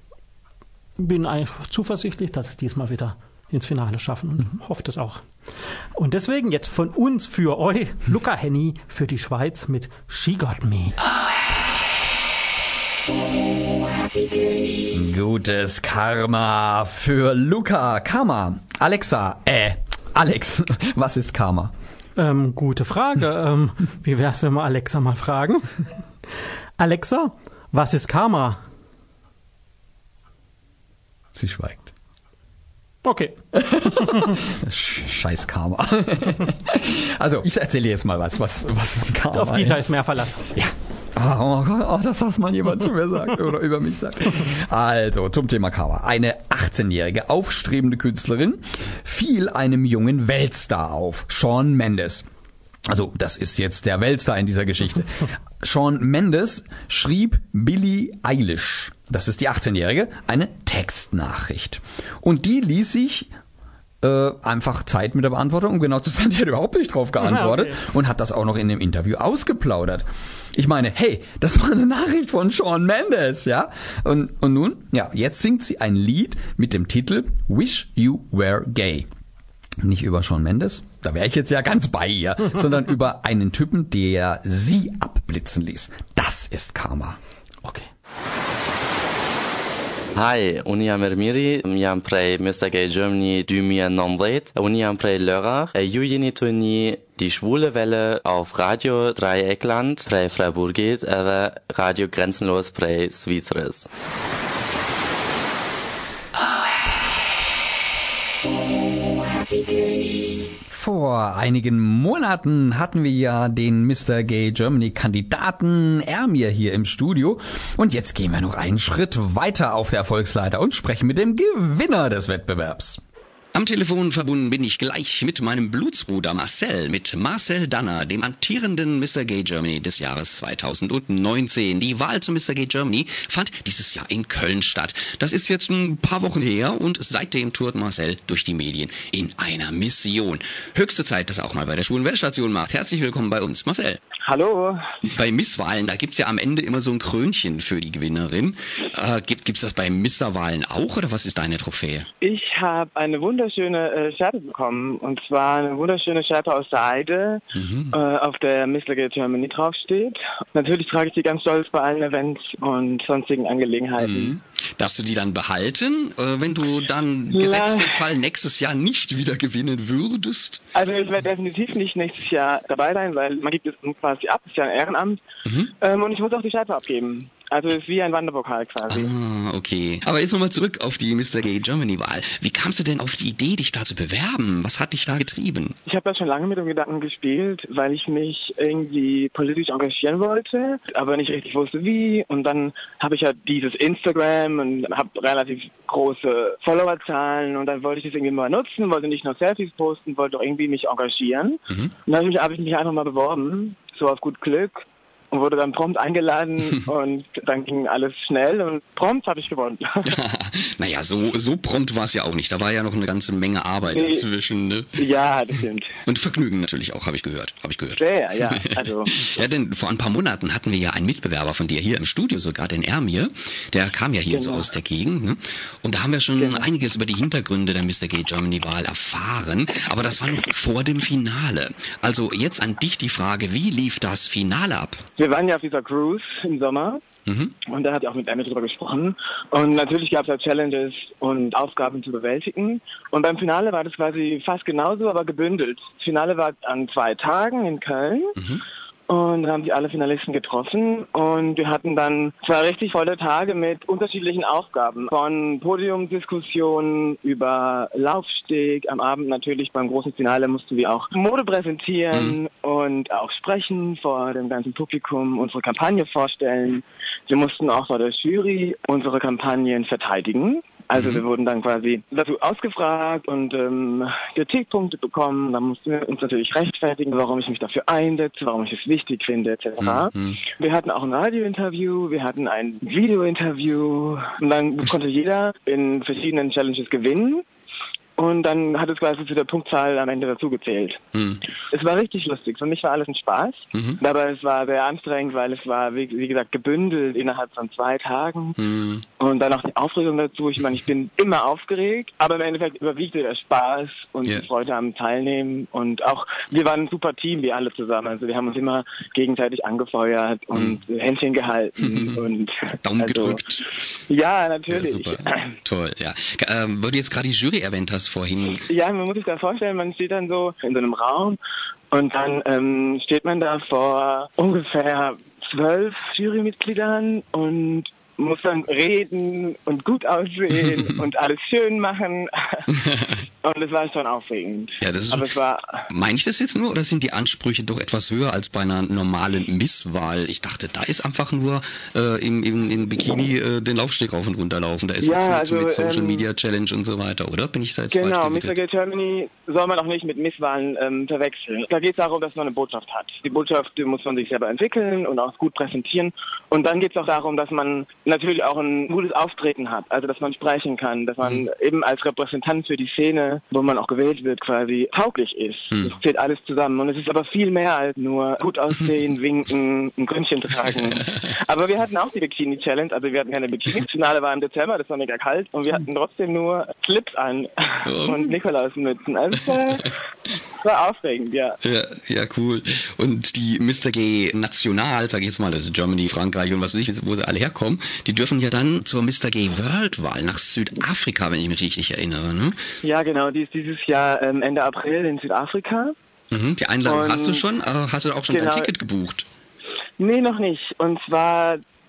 bin eigentlich zuversichtlich, dass es diesmal wieder ins Finale schaffen und mhm. hoffe das auch. Und deswegen jetzt von uns für euch Luca Hänni für die Schweiz mit She Got Me. Gutes Karma für Luca. Karma. Alexa, äh, Alex, was ist Karma? Ähm, gute Frage. ähm, wie wär's, wenn wir Alexa mal fragen? Alexa, was ist Karma? Sie schweigt. Okay. Scheiß Karma. Also, ich erzähle jetzt mal was, was, was Karma Auf Dieter ist ist mehr Verlass. Ja. Oh Gott, oh, das, was mal jemand zu mir sagt oder über mich sagt. Also, zum Thema Karma. Eine achtzehnjährige, aufstrebende Künstlerin fiel einem jungen Weltstar auf, Shawn Mendes. Also, das ist jetzt der Weltstar in dieser Geschichte. Shawn Mendes schrieb Billie Eilish, das ist die achtzehnjährige, eine Textnachricht. Und die ließ sich äh, einfach Zeit mit der Beantwortung, um genau zu sein, die hat überhaupt nicht drauf geantwortet okay. und hat das auch noch in dem Interview ausgeplaudert. Ich meine, hey, das war eine Nachricht von Shawn Mendes, ja? Und, und nun, ja, jetzt singt sie ein Lied mit dem Titel Wish You Were Gay. Nicht über Shawn Mendes, da wäre ich jetzt ja ganz bei ihr, sondern über einen Typen, der sie abblitzen ließ. Das ist Karma. Okay. Hi, unë jam Ermiri, jam prej Mister Gay Germany zweitausendneunzehn. Unë jam prej Lörrach. Ju jeni të një die schwule Welle auf Radio Dreieckland, prej Freiburgit, edhe Radio Grenzenlos prej Svicrës. Vor einigen Monaten hatten wir ja den Mister Gay Germany Kandidaten Ermir hier im Studio und jetzt gehen wir noch einen Schritt weiter auf der Erfolgsleiter und sprechen mit dem Gewinner des Wettbewerbs. Am Telefon verbunden bin ich gleich mit meinem Blutsbruder Marcel, mit Marcel Danner, dem amtierenden Mister Gay Germany des Jahres zweitausendneunzehn. Die Wahl zum Mister Gay Germany fand dieses Jahr in Köln statt. Das ist jetzt ein paar Wochen her und seitdem tourt Marcel durch die Medien in einer Mission. Höchste Zeit, dass er auch mal bei der Schwulen Welle-Station macht. Herzlich willkommen bei uns, Marcel. Hallo. Bei Misswahlen, da gibt's ja am Ende immer so ein Krönchen für die Gewinnerin. Äh, gibt, gibt's das bei Misterwahlen auch oder was ist deine Trophäe? Ich habe eine wunderschöne äh, Schärpe bekommen und zwar eine wunderschöne Schärpe aus Seide, mhm. äh, auf der Mister Gay Germany draufsteht. Natürlich trage ich die ganz stolz bei allen Events und sonstigen Angelegenheiten. Mhm. Darfst du die dann behalten, äh, wenn du dann gesetzt den Fall nächstes Jahr nicht wieder gewinnen würdest? Also ich werde definitiv nicht nächstes Jahr dabei sein, weil man gibt es quasi ab, das ist ja ein Ehrenamt mhm. ähm, und ich muss auch die Schärpe abgeben. Also es ist wie ein Wanderpokal quasi. Ah, okay. Aber jetzt nochmal zurück auf die Mister Gay Germany Wahl. Wie kamst du denn auf die Idee, dich da zu bewerben? Was hat dich da getrieben? Ich habe da schon lange mit dem Gedanken gespielt, weil ich mich irgendwie politisch engagieren wollte, aber nicht richtig wusste wie. Und dann habe ich ja dieses Instagram und habe relativ große Followerzahlen und dann wollte ich das irgendwie mal nutzen, wollte nicht nur Selfies posten, wollte auch irgendwie mich engagieren. Mhm. Und dann habe ich, hab ich mich einfach mal beworben, so auf gut Glück. Und wurde dann prompt eingeladen und dann ging alles schnell und prompt habe ich gewonnen. Naja, so, so prompt war es ja auch nicht. Da war ja noch eine ganze Menge Arbeit nee. dazwischen. Ne? Ja, das stimmt. Und Vergnügen natürlich auch, habe ich gehört. Hab ich gehört. Sehr, ja. Also. Ja, denn vor ein paar Monaten hatten wir ja einen Mitbewerber von dir hier im Studio, sogar den Ermir. Der kam ja hier genau. so aus der Gegend. Ne? Und da haben wir schon genau. einiges über die Hintergründe der Mister Gay Germany Wahl erfahren. Aber das war noch vor dem Finale. Also jetzt an dich die Frage, wie lief das Finale ab? Wir waren ja auf dieser Cruise im Sommer mhm. und da hat er auch mit Emmy drüber gesprochen. Und natürlich gab es da Challenges und Aufgaben zu bewältigen. Und beim Finale war das quasi fast genauso, aber gebündelt. Das Finale war an zwei Tagen in Köln. Mhm. Und da haben sich alle Finalisten getroffen und wir hatten dann zwei richtig volle Tage mit unterschiedlichen Aufgaben. Von Podiumdiskussionen über Laufsteg, am Abend natürlich beim großen Finale mussten wir auch Mode präsentieren mhm. und auch sprechen vor dem ganzen Publikum, unsere Kampagne vorstellen. Wir mussten auch vor der Jury unsere Kampagnen verteidigen. Also mhm. wir wurden dann quasi dazu ausgefragt und ähm, Kritikpunkte bekommen. Dann mussten wir uns natürlich rechtfertigen, warum ich mich dafür einsetze, warum ich es wichtig finde, et cetera. Mhm. Wir hatten auch ein Radiointerview, wir hatten ein Videointerview und dann konnte jeder in verschiedenen Challenges gewinnen. Und dann hat es quasi zu der Punktzahl am Ende dazu gezählt. Mhm. Es war richtig lustig. Für mich war alles ein Spaß. Mhm. Aber es war sehr anstrengend, weil es war, wie, wie gesagt, gebündelt innerhalb von zwei Tagen. Mhm. Und dann noch die Aufregung dazu. Ich meine, ich bin immer aufgeregt. Aber im Endeffekt überwiegte der Spaß und yeah. die Freude am Teilnehmen. Und auch, wir waren ein super Team, wir alle zusammen. Also wir haben uns immer gegenseitig angefeuert und mhm. Händchen gehalten. und Daumen also, gedrückt. Ja, natürlich. Ja, super. Toll, ja. Ähm, weil du jetzt gerade die Jury erwähnt hast, vorhin. Ja, man muss sich da vorstellen, man steht dann so in so einem Raum und dann ähm, steht man da vor ungefähr zwölf Jurymitgliedern und muss dann reden und gut aussehen und alles schön machen. Und es war schon aufregend. Ja, das ist, aber es war. Meine ich das jetzt nur oder sind die Ansprüche doch etwas höher als bei einer normalen Misswahl? Ich dachte, da ist einfach nur äh, im, im, im Bikini äh, den Laufsteg rauf und runter laufen. Da ist ja, nichts mit, also, mit Social ähm, Media Challenge und so weiter, oder? Bin ich da jetzt falsch Genau, geredet? Mister Gay Germany soll man auch nicht mit Misswahlen ähm, verwechseln. Da geht es darum, dass man eine Botschaft hat. Die Botschaft die muss man sich selber entwickeln und auch gut präsentieren. Und dann geht es auch darum, dass man natürlich auch ein gutes Auftreten hat. Also, dass man sprechen kann, dass man mhm. eben als Repräsentant für die Szene, wo man auch gewählt wird, quasi tauglich ist. Mhm. Das zählt alles zusammen. Und es ist aber viel mehr als nur gut aussehen, winken, ein Krönchen tragen. Aber wir hatten auch die Bikini-Challenge. Also, wir hatten keine Bikini. Das Finale war im Dezember, das war mega kalt. Und wir hatten trotzdem nur Clips an oh. und Nikolausmützen. Also, es war, es war aufregend, ja. ja. Ja, cool. Und die Mister Gay National, sag ich jetzt mal, also Germany, Frankreich und was weiß ich, wo sie alle herkommen, die dürfen ja dann zur Mister Gay World Wahl nach Südafrika, wenn ich mich richtig erinnere, ne? Ja, genau, die ist dieses Jahr ähm, Ende April in Südafrika. Mhm, die Einladung und hast du schon, aber hast du auch schon genau, dein Ticket gebucht? Nee, noch nicht. Und zwar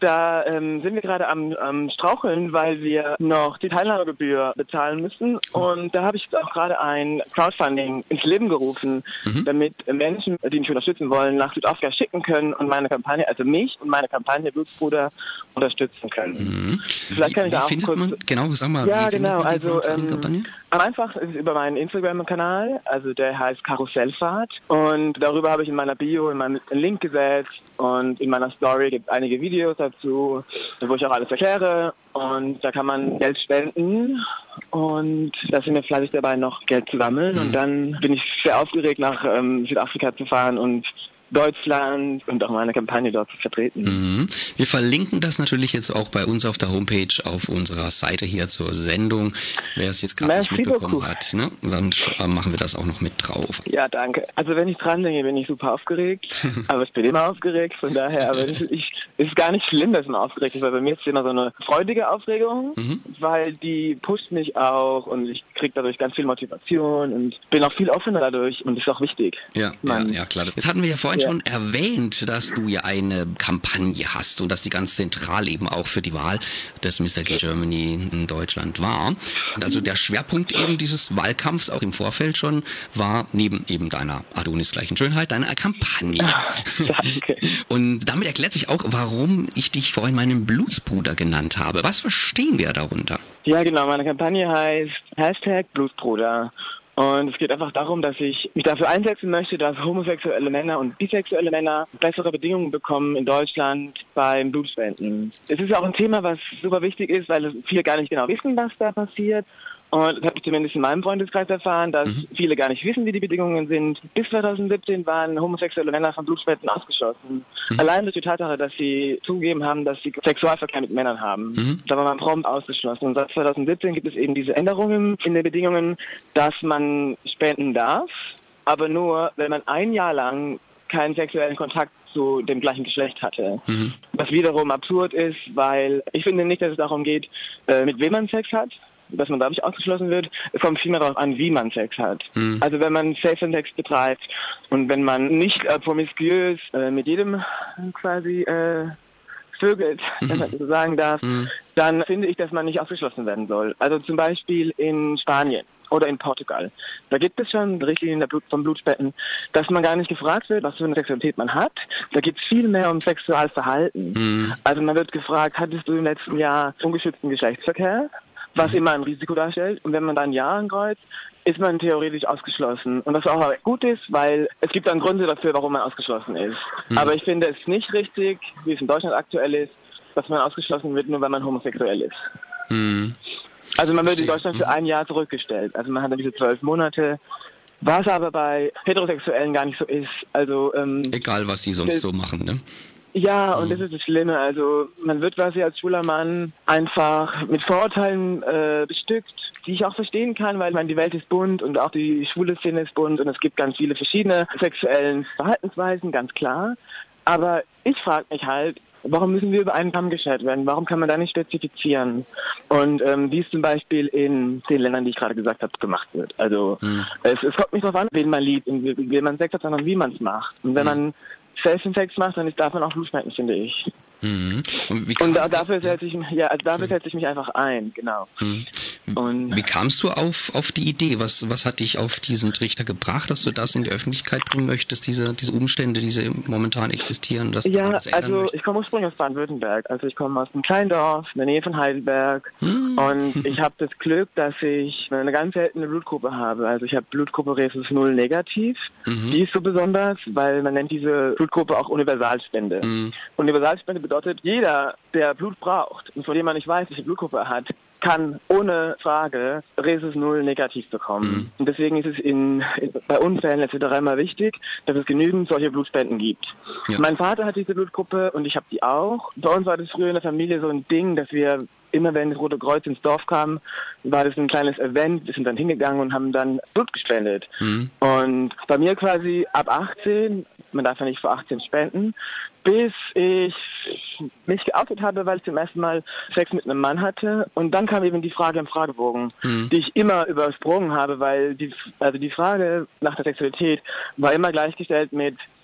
da ähm, sind wir gerade am, am Straucheln, weil wir noch die Teilnahmegebühr bezahlen müssen. Und da habe ich jetzt auch gerade ein Crowdfunding ins Leben gerufen, mhm. damit Menschen, die mich unterstützen wollen, nach Südafrika schicken können und meine Kampagne, also mich und meine Kampagne Blutsbruder unterstützen können. Mhm. Vielleicht kann ich wie da auch findet kurz... Man, genau, sag mal, ja, wie genau, man also ähm, am einfachsten ist es über meinen Instagram-Kanal, also der heißt Karussellfahrt. Und darüber habe ich in meiner Bio in meinen Link gesetzt und in meiner Story gibt es einige Videos dazu, wo ich auch alles erkläre. Und da kann man Geld spenden und da sind wir fleißig dabei, noch Geld zu sammeln. Mhm. Und dann bin ich sehr aufgeregt, nach ähm, Südafrika zu fahren und Deutschland und auch meine Kampagne dort zu vertreten. Mhm. Wir verlinken das natürlich jetzt auch bei uns auf der Homepage, auf unserer Seite hier zur Sendung. Wer es jetzt gerade nicht mitbekommen beaucoup. hat, ne? Dann machen wir das auch noch mit drauf. Ja, danke. Also wenn ich dran denke, bin ich super aufgeregt, aber ich bin immer aufgeregt, von daher, aber es ist, ist gar nicht schlimm, dass man aufgeregt ist, weil bei mir ist es immer so eine freudige Aufregung, mhm. weil die pusht mich auch und ich kriege dadurch ganz viel Motivation und bin auch viel offener dadurch und das ist auch wichtig. Ja, ja, ja, klar. Jetzt hatten wir ja vorhin schon erwähnt, dass du ja eine Kampagne hast und dass die ganz zentral eben auch für die Wahl des Mister Gay Germany in Deutschland war. Und also der Schwerpunkt eben dieses Wahlkampfs auch im Vorfeld schon war neben eben deiner Adonis-gleichen Schönheit deine Kampagne. Danke. Und damit erklärt sich auch, warum ich dich vorhin meinen Blutsbruder genannt habe. Was verstehen wir darunter? Ja, genau. Meine Kampagne heißt Hashtag Blutsbruder. Und es geht einfach darum, dass ich mich dafür einsetzen möchte, dass homosexuelle Männer und bisexuelle Männer bessere Bedingungen bekommen in Deutschland beim Blutspenden. Es ist ja auch ein Thema, was super wichtig ist, weil viele gar nicht genau wissen, was da passiert. Und das habe ich zumindest in meinem Freundeskreis erfahren, dass mhm. viele gar nicht wissen, wie die Bedingungen sind. Bis zwanzig siebzehn waren homosexuelle Männer von Blutspenden ausgeschlossen. Mhm. Allein durch die Tatsache, dass sie zugegeben haben, dass sie Sexualverkehr mit Männern haben. Mhm. Da war man prompt ausgeschlossen. Und seit zwanzig siebzehn gibt es eben diese Änderungen in den Bedingungen, dass man spenden darf, aber nur, wenn man ein Jahr lang keinen sexuellen Kontakt zu dem gleichen Geschlecht hatte. Mhm. Was wiederum absurd ist, weil ich finde nicht, dass es darum geht, mit wem man Sex hat, dass man dadurch ausgeschlossen wird. Es kommt vielmehr darauf an, wie man Sex hat. Mhm. Also wenn man Safe Sex betreibt und wenn man nicht äh, promiskuös äh, mit jedem quasi äh, vögelt, mhm. wenn man so sagen darf, mhm. dann finde ich, dass man nicht ausgeschlossen werden soll. Also zum Beispiel in Spanien oder in Portugal. Da gibt es schon Richtlinien vom Blutspenden, dass man gar nicht gefragt wird, was für eine Sexualität man hat. Da geht es viel mehr um Sexualverhalten. Mhm. Also man wird gefragt, hattest du im letzten Jahr ungeschützten Geschlechtsverkehr? Was immer ein Risiko darstellt. Und wenn man dann Ja ankreuzt, ist man theoretisch ausgeschlossen. Und was auch gut ist, weil es gibt dann Gründe dafür, warum man ausgeschlossen ist. Mhm. Aber ich finde es nicht richtig, wie es in Deutschland aktuell ist, dass man ausgeschlossen wird, nur weil man homosexuell ist. Mhm. Also man wird in Deutschland für ein Jahr zurückgestellt. Also man hat dann diese zwölf Monate, was aber bei Heterosexuellen gar nicht so ist. Also ähm, egal, was die sonst so machen, ne? Ja, und das ist das Schlimme. Also man wird quasi als schwuler Mann einfach mit Vorurteilen äh, bestückt, die ich auch verstehen kann, weil man die Welt ist bunt und auch die schwule Szene ist bunt und es gibt ganz viele verschiedene sexuellen Verhaltensweisen, ganz klar. Aber ich frage mich halt, warum müssen wir über einen Kamm geschert werden? Warum kann man da nicht spezifizieren? Und ähm, wie es zum Beispiel in den Ländern, die ich gerade gesagt habe, gemacht wird. Also mhm. es, es kommt nicht darauf an, wen man liebt und wen man Sex hat, sondern wie man es macht. Und wenn mhm. man Self-Sex macht, dann darf man auch Blutspenden, finde ich. Mhm. Und, und da, dafür setze ich, ja, also dafür setze ich mich einfach ein, genau. Mhm. Und wie kamst du auf, auf die Idee? Was, was hat dich auf diesen Trichter gebracht, dass du das in die Öffentlichkeit bringen möchtest, diese, diese Umstände, die momentan existieren? Dass ja, also möchtest? Ich komme ursprünglich aus Baden-Württemberg. Also ich komme aus einem kleinen Dorf in der Nähe von Heidelberg. Mhm. Und ich habe das Glück, dass ich eine ganz seltene Blutgruppe habe. Also ich habe Blutgruppe Rhesus null negativ. Mhm. Die ist so besonders, weil man nennt diese Blutgruppe auch Universalspende. Mhm. Universalspende bedeutet, jeder, der Blut braucht und von dem man nicht weiß, welche Blutgruppe er hat, kann ohne Frage Rhesus null negativ bekommen. Mhm. Und deswegen ist es in, in, bei Unfällen et cetera immer wichtig, dass es genügend solche Blutspenden gibt. Ja. Mein Vater hat diese Blutgruppe und ich habe die auch. Bei uns war das früher in der Familie so ein Ding, dass wir immer, wenn das Rote Kreuz ins Dorf kam, war das ein kleines Event. Wir sind dann hingegangen und haben dann Blut gespendet. Mhm. Und bei mir quasi ab achtzehn, man darf ja nicht vor achtzehn spenden, bis ich mich geoutet habe, weil ich zum ersten Mal Sex mit einem Mann hatte. Und dann kam eben die Frage im Fragebogen, mhm. die ich immer übersprungen habe, weil die, also die Frage nach der Sexualität war immer gleichgestellt mit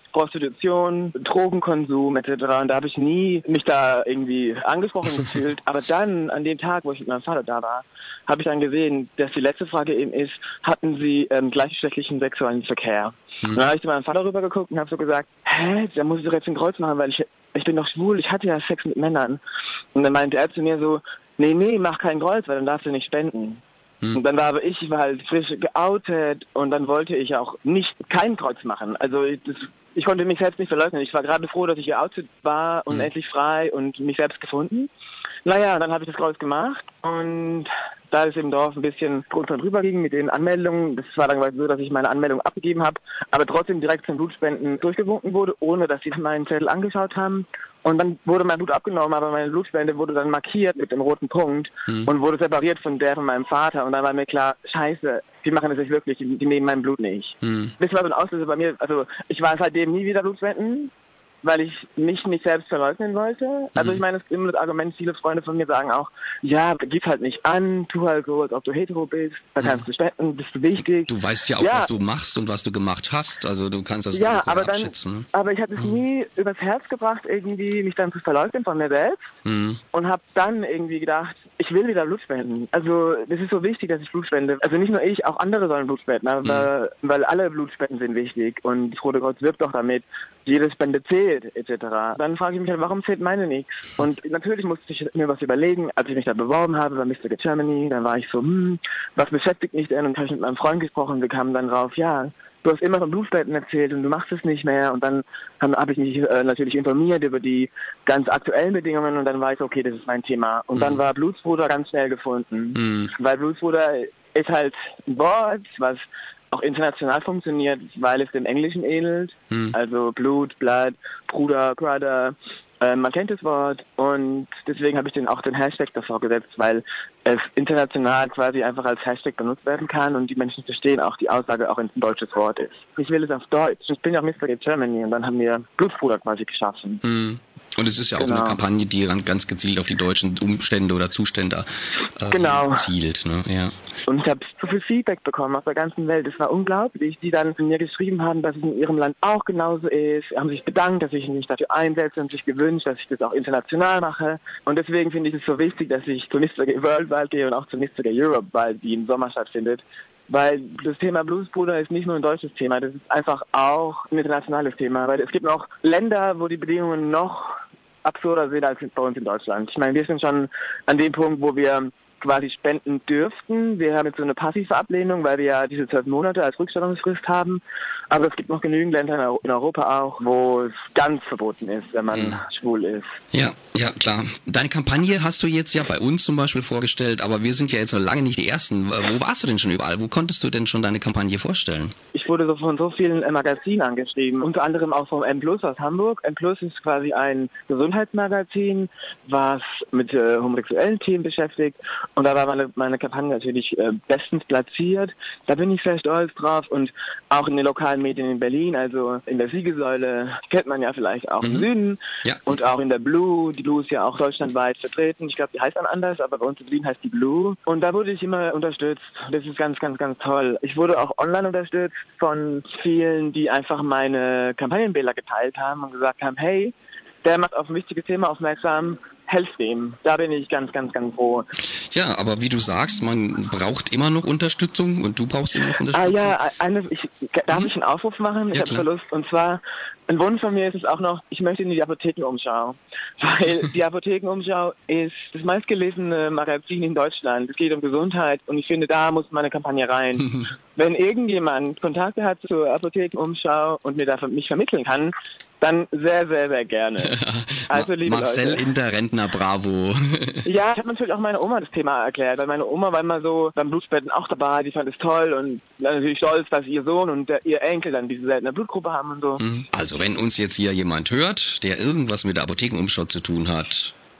Prostitution, Drogenkonsum et cetera. Und da habe ich nie mich da irgendwie angesprochen gefühlt. Aber dann, an dem Tag, wo ich mit meinem Vater da war, habe ich dann gesehen, dass die letzte Frage eben ist, hatten Sie ähm, gleichgeschlechtlichen sexuellen Verkehr? Mhm. Und dann habe ich zu meinem Vater rübergeguckt und habe so gesagt, hä, da muss ich doch jetzt ein Kreuz machen, weil ich, ich bin doch schwul, ich hatte ja Sex mit Männern. Und dann meinte er zu mir so, nee, nee, mach kein Kreuz, weil dann darfst du nicht spenden. Hm. Und dann war aber ich, ich war halt frisch geoutet und dann wollte ich auch nicht kein Kreuz machen. Also das, ich konnte mich selbst nicht verleugnen. Ich war gerade froh, dass ich geoutet war und hm. endlich frei und mich selbst gefunden. Naja, dann habe ich das Kreuz gemacht und da es im Dorf ein bisschen drunter und drüber ging mit den Anmeldungen, das war dann so, dass ich meine Anmeldung abgegeben habe, aber trotzdem direkt zum Blutspenden durchgewunken wurde, ohne dass sie meinen Zettel angeschaut haben. Und dann wurde mein Blut abgenommen, aber meine Blutspende wurde dann markiert mit dem roten Punkt mhm. und wurde separiert von der von meinem Vater. Und dann war mir klar, scheiße, die machen das nicht wirklich, die, die nehmen mein Blut nicht. Mhm. Das war so ein Auslöser bei mir. Also ich war seitdem nie wieder Blutspenden, weil ich mich nicht selbst verleugnen wollte. Also ich meine, es ist immer das Argument, viele Freunde von mir sagen auch, ja, gib halt nicht an, tu halt so, als ob du hetero bist, da kannst du spenden, bist du wichtig. Du weißt ja auch, ja. was du machst und was du gemacht hast, also du kannst das ja, aber abschätzen. Dann, aber ich hatte es mhm. nie übers Herz gebracht, irgendwie mich dann zu verleugnen von mir selbst mhm. und habe dann irgendwie gedacht, ich will wieder Blut spenden. Also das ist so wichtig, dass ich Blut spende. Also nicht nur ich, auch andere sollen Blut spenden, aber, mhm. weil alle Blutspenden sind wichtig und das Rote Kreuz wirbt doch damit, jede Spende zählt, et cetera. Dann frage ich mich halt, warum zählt meine nichts? Und natürlich musste ich mir was überlegen, als ich mich da beworben habe bei Mister Get Germany, dann war ich so, hm, was beschäftigt mich denn? Und habe ich mit meinem Freund gesprochen, wir kamen dann drauf, ja, du hast immer von Blutspenden erzählt und du machst es nicht mehr. Und dann habe hab ich mich äh, natürlich informiert über die ganz aktuellen Bedingungen und dann war ich so, okay, das ist mein Thema. Und mhm. dann war Blutsbruder ganz schnell gefunden, mhm. weil Blutsbruder ist halt ein Wort, was auch international funktioniert, weil es dem Englischen ähnelt. Hm. Also Blut, Blood, Bruder, Brother. Äh, man kennt das Wort und deswegen habe ich den auch den Hashtag davor gesetzt, weil es international quasi einfach als Hashtag benutzt werden kann und die Menschen verstehen auch die Aussage, auch wenn es ein deutsches Wort ist. Ich will es auf Deutsch. Ich bin ja auch Mister Get Germany und dann haben wir Blutsbruder quasi geschaffen. Hm. Und es ist ja auch genau. eine Kampagne, die ganz gezielt auf die deutschen Umstände oder Zustände äh, genau. zielt. Ne? Ja. Und ich habe so viel Feedback bekommen aus der ganzen Welt. Es war unglaublich, die dann mir geschrieben haben, dass es in ihrem Land auch genauso ist. Sie haben sich bedankt, dass ich mich dafür einsetze und sich gewünscht, dass ich das auch international mache. Und deswegen finde ich es so wichtig, dass ich zur Mister World bald gehe und auch zur Mister Europe bald, die im Sommer stattfindet. Weil das Thema Blutsbruder ist nicht nur ein deutsches Thema, das ist einfach auch ein internationales Thema. Weil es gibt noch Länder, wo die Bedingungen noch absurder sind als bei uns in Deutschland. Ich meine, wir sind schon an dem Punkt, wo wir quasi spenden dürften. Wir haben jetzt so eine passive Ablehnung, weil wir ja diese zwölf Monate als Rückstellungsfrist haben. Aber es gibt noch genügend Länder in Europa auch, wo es ganz verboten ist, wenn man mhm. schwul ist. Ja, ja, klar. Deine Kampagne hast du jetzt ja bei uns zum Beispiel vorgestellt, aber wir sind ja jetzt noch lange nicht die Ersten. Wo warst du denn schon überall? Wo konntest du denn schon deine Kampagne vorstellen? Ich wurde so von so vielen Magazinen angeschrieben, unter anderem auch vom M Plus aus Hamburg. M Plus ist quasi ein Gesundheitsmagazin, was mit äh, homosexuellen Themen beschäftigt. Und da war meine, meine Kampagne natürlich äh, bestens platziert. Da bin ich sehr stolz drauf. Und auch in den lokalen Medien in Berlin, also in der Siegessäule, kennt man ja vielleicht auch mhm. im Süden. Ja. Und auch in der Blue. Die Blue ist ja auch deutschlandweit vertreten. Ich glaube, die heißt dann anders, aber bei uns in Berlin heißt die Blue. Und da wurde ich immer unterstützt. Das ist ganz, ganz, ganz toll. Ich wurde auch online unterstützt von vielen, die einfach meine Kampagnenbilder geteilt haben und gesagt haben, hey, der macht auf ein wichtiges Thema aufmerksam, helft ihm. Da bin ich ganz, ganz, ganz froh. Ja, aber wie du sagst, man braucht immer noch Unterstützung und du brauchst immer noch Unterstützung. Ah ja, eine, ich, darf hm? ich einen Aufruf machen? Ich ja, habe Verlust. Und zwar, ein Wunsch von mir ist es auch noch, ich möchte in die Apothekenumschau. Weil die Apothekenumschau ist das meistgelesene Magazin in Deutschland. Es geht um Gesundheit und ich finde, da muss meine Kampagne rein. Wenn irgendjemand Kontakte hat zur Apothekenumschau und mir davon mich vermitteln kann, dann sehr, sehr, sehr gerne. Also, liebe Marcel Leute. Inter, Rentner, bravo. Ja, ich habe natürlich auch meiner Oma das Thema erklärt, weil meine Oma war immer so beim Blutspenden auch dabei, die fand es toll und natürlich stolz, dass ihr Sohn und der, ihr Enkel dann diese seltene Blutgruppe haben und so. Also wenn uns jetzt hier jemand hört, der irgendwas mit der Apothekenumschau zu tun hat,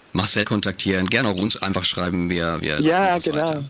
Marcel kontaktieren, gerne auch uns einfach schreiben, wir, wir ja, genau.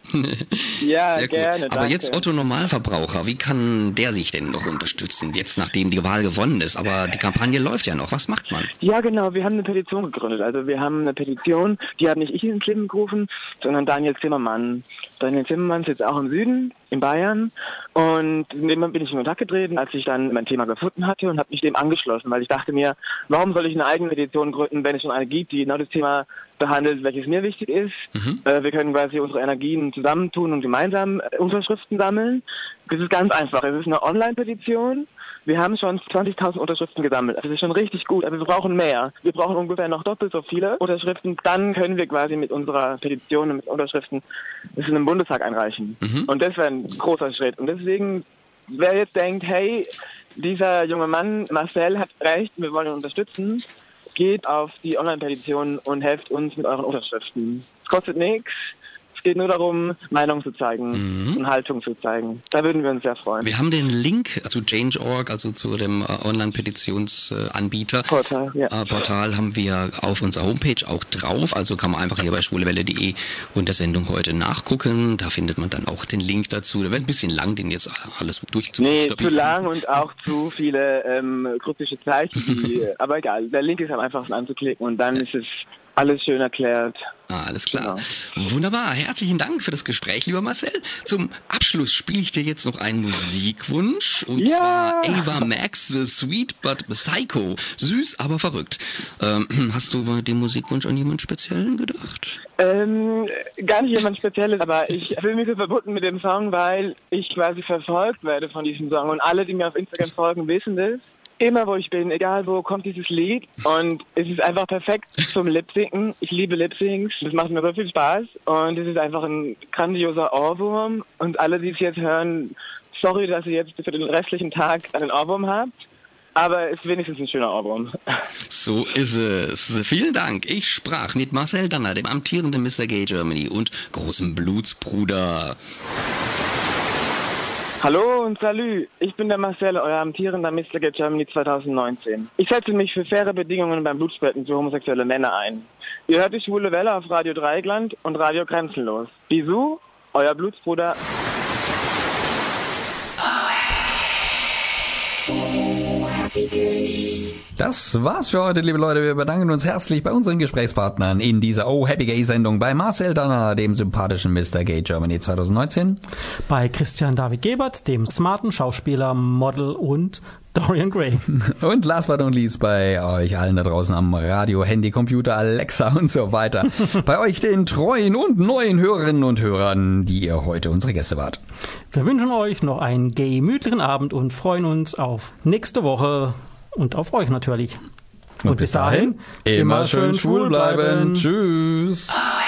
ja, Sehr gerne. Cool. Aber danke. jetzt Otto Normalverbraucher, wie kann der sich denn noch unterstützen, jetzt nachdem die Wahl gewonnen ist? Aber die Kampagne läuft ja noch. Was macht man? Ja, genau. Wir haben eine Petition gegründet. Also wir haben eine Petition, die hat nicht ich ins Leben gerufen, sondern Daniel Zimmermann. Daniel Zimmermann sitzt auch im Süden, in Bayern. Und mit dem bin ich in Kontakt getreten, als ich dann mein Thema gefunden hatte und habe mich dem angeschlossen, weil ich dachte mir, warum soll ich eine eigene Petition gründen, wenn es schon eine gibt, die genau das Thema behandelt, welches mir wichtig ist. Mhm. Äh, wir können quasi unsere Energien zusammentun und gemeinsam äh, Unterschriften sammeln. Das ist ganz einfach. Es ist eine Online-Petition. Wir haben schon zwanzigtausend Unterschriften gesammelt. Das ist schon richtig gut, aber wir brauchen mehr. Wir brauchen ungefähr noch doppelt so viele Unterschriften. Dann können wir quasi mit unserer Petition und mit Unterschriften das in den Bundestag einreichen. Mhm. Und das wäre ein großer Schritt. Und deswegen, wer jetzt denkt, hey, dieser junge Mann, Marcel, hat recht, wir wollen ihn unterstützen, geht auf die Online-Petition und helft uns mit euren Unterschriften. Es kostet nichts. Es geht nur darum, Meinung zu zeigen mhm. und Haltung zu zeigen. Da würden wir uns sehr freuen. Wir haben den Link zu Change Punkt org, also zu dem äh, Online-Petitionsanbieter. Portal, ja. Äh, Portal haben wir auf unserer Homepage auch drauf. Also kann man einfach hier bei schwulewelle punkt de unter Sendung heute nachgucken. Da findet man dann auch den Link dazu. Da wird ein bisschen lang, den jetzt alles durchzuführen. Nee, zu lang und auch zu viele ähm, kryptische Zeichen. Die, aber egal, der Link ist am einfachsten anzuklicken und dann ist es alles schön erklärt. Ah, alles klar. Genau. Wunderbar. Herzlichen Dank für das Gespräch, lieber Marcel. Zum Abschluss spiele ich dir jetzt noch einen Musikwunsch. Und ja. zwar Ava Max, The Sweet But Psycho. Süß, aber verrückt. Ähm, hast du bei dem Musikwunsch an jemanden Speziellen gedacht? Ähm, gar nicht jemand Spezielles, aber ich fühle mich so verbunden mit dem Song, weil ich quasi verfolgt werde von diesem Song. Und alle, die mir auf Instagram folgen, wissen das. Immer wo ich bin, egal wo, kommt dieses Lied und es ist einfach perfekt zum Lip-Synken. Ich liebe Lip-Syncs, das macht mir so viel Spaß und es ist einfach ein grandioser Ohrwurm und alle, die es jetzt hören, sorry, dass ihr jetzt für den restlichen Tag einen Ohrwurm habt, aber es ist wenigstens ein schöner Ohrwurm. So ist es. Vielen Dank. Ich sprach mit Marcel Danner, dem amtierenden Mister Gay Germany und großem Blutsbruder. Hallo und salü, ich bin der Marcel, euer amtierender Mister Gay Germany zwanzig neunzehn. Ich setze mich für faire Bedingungen beim Blutspenden für homosexuelle Männer ein. Ihr hört die Schwule Welle auf Radio Dreieckland und Radio Grenzenlos. Bisous, euer Blutsbruder. Das war's für heute, liebe Leute. Wir bedanken uns herzlich bei unseren Gesprächspartnern in dieser Oh Happy Gay Sendung. Bei Marcel Danner, dem sympathischen Mister Gay Germany zwanzig neunzehn. Bei Christian David Gebert, dem smarten Schauspieler, Model und Dorian Gray. Und last but not least bei euch allen da draußen am Radio, Handy, Computer, Alexa und so weiter. Bei euch den treuen und neuen Hörerinnen und Hörern, die ihr heute unsere Gäste wart. Wir wünschen euch noch einen gemütlichen Abend und freuen uns auf nächste Woche und auf euch natürlich. Und, und bis dahin, immer schön schwul bleiben. Tschüss.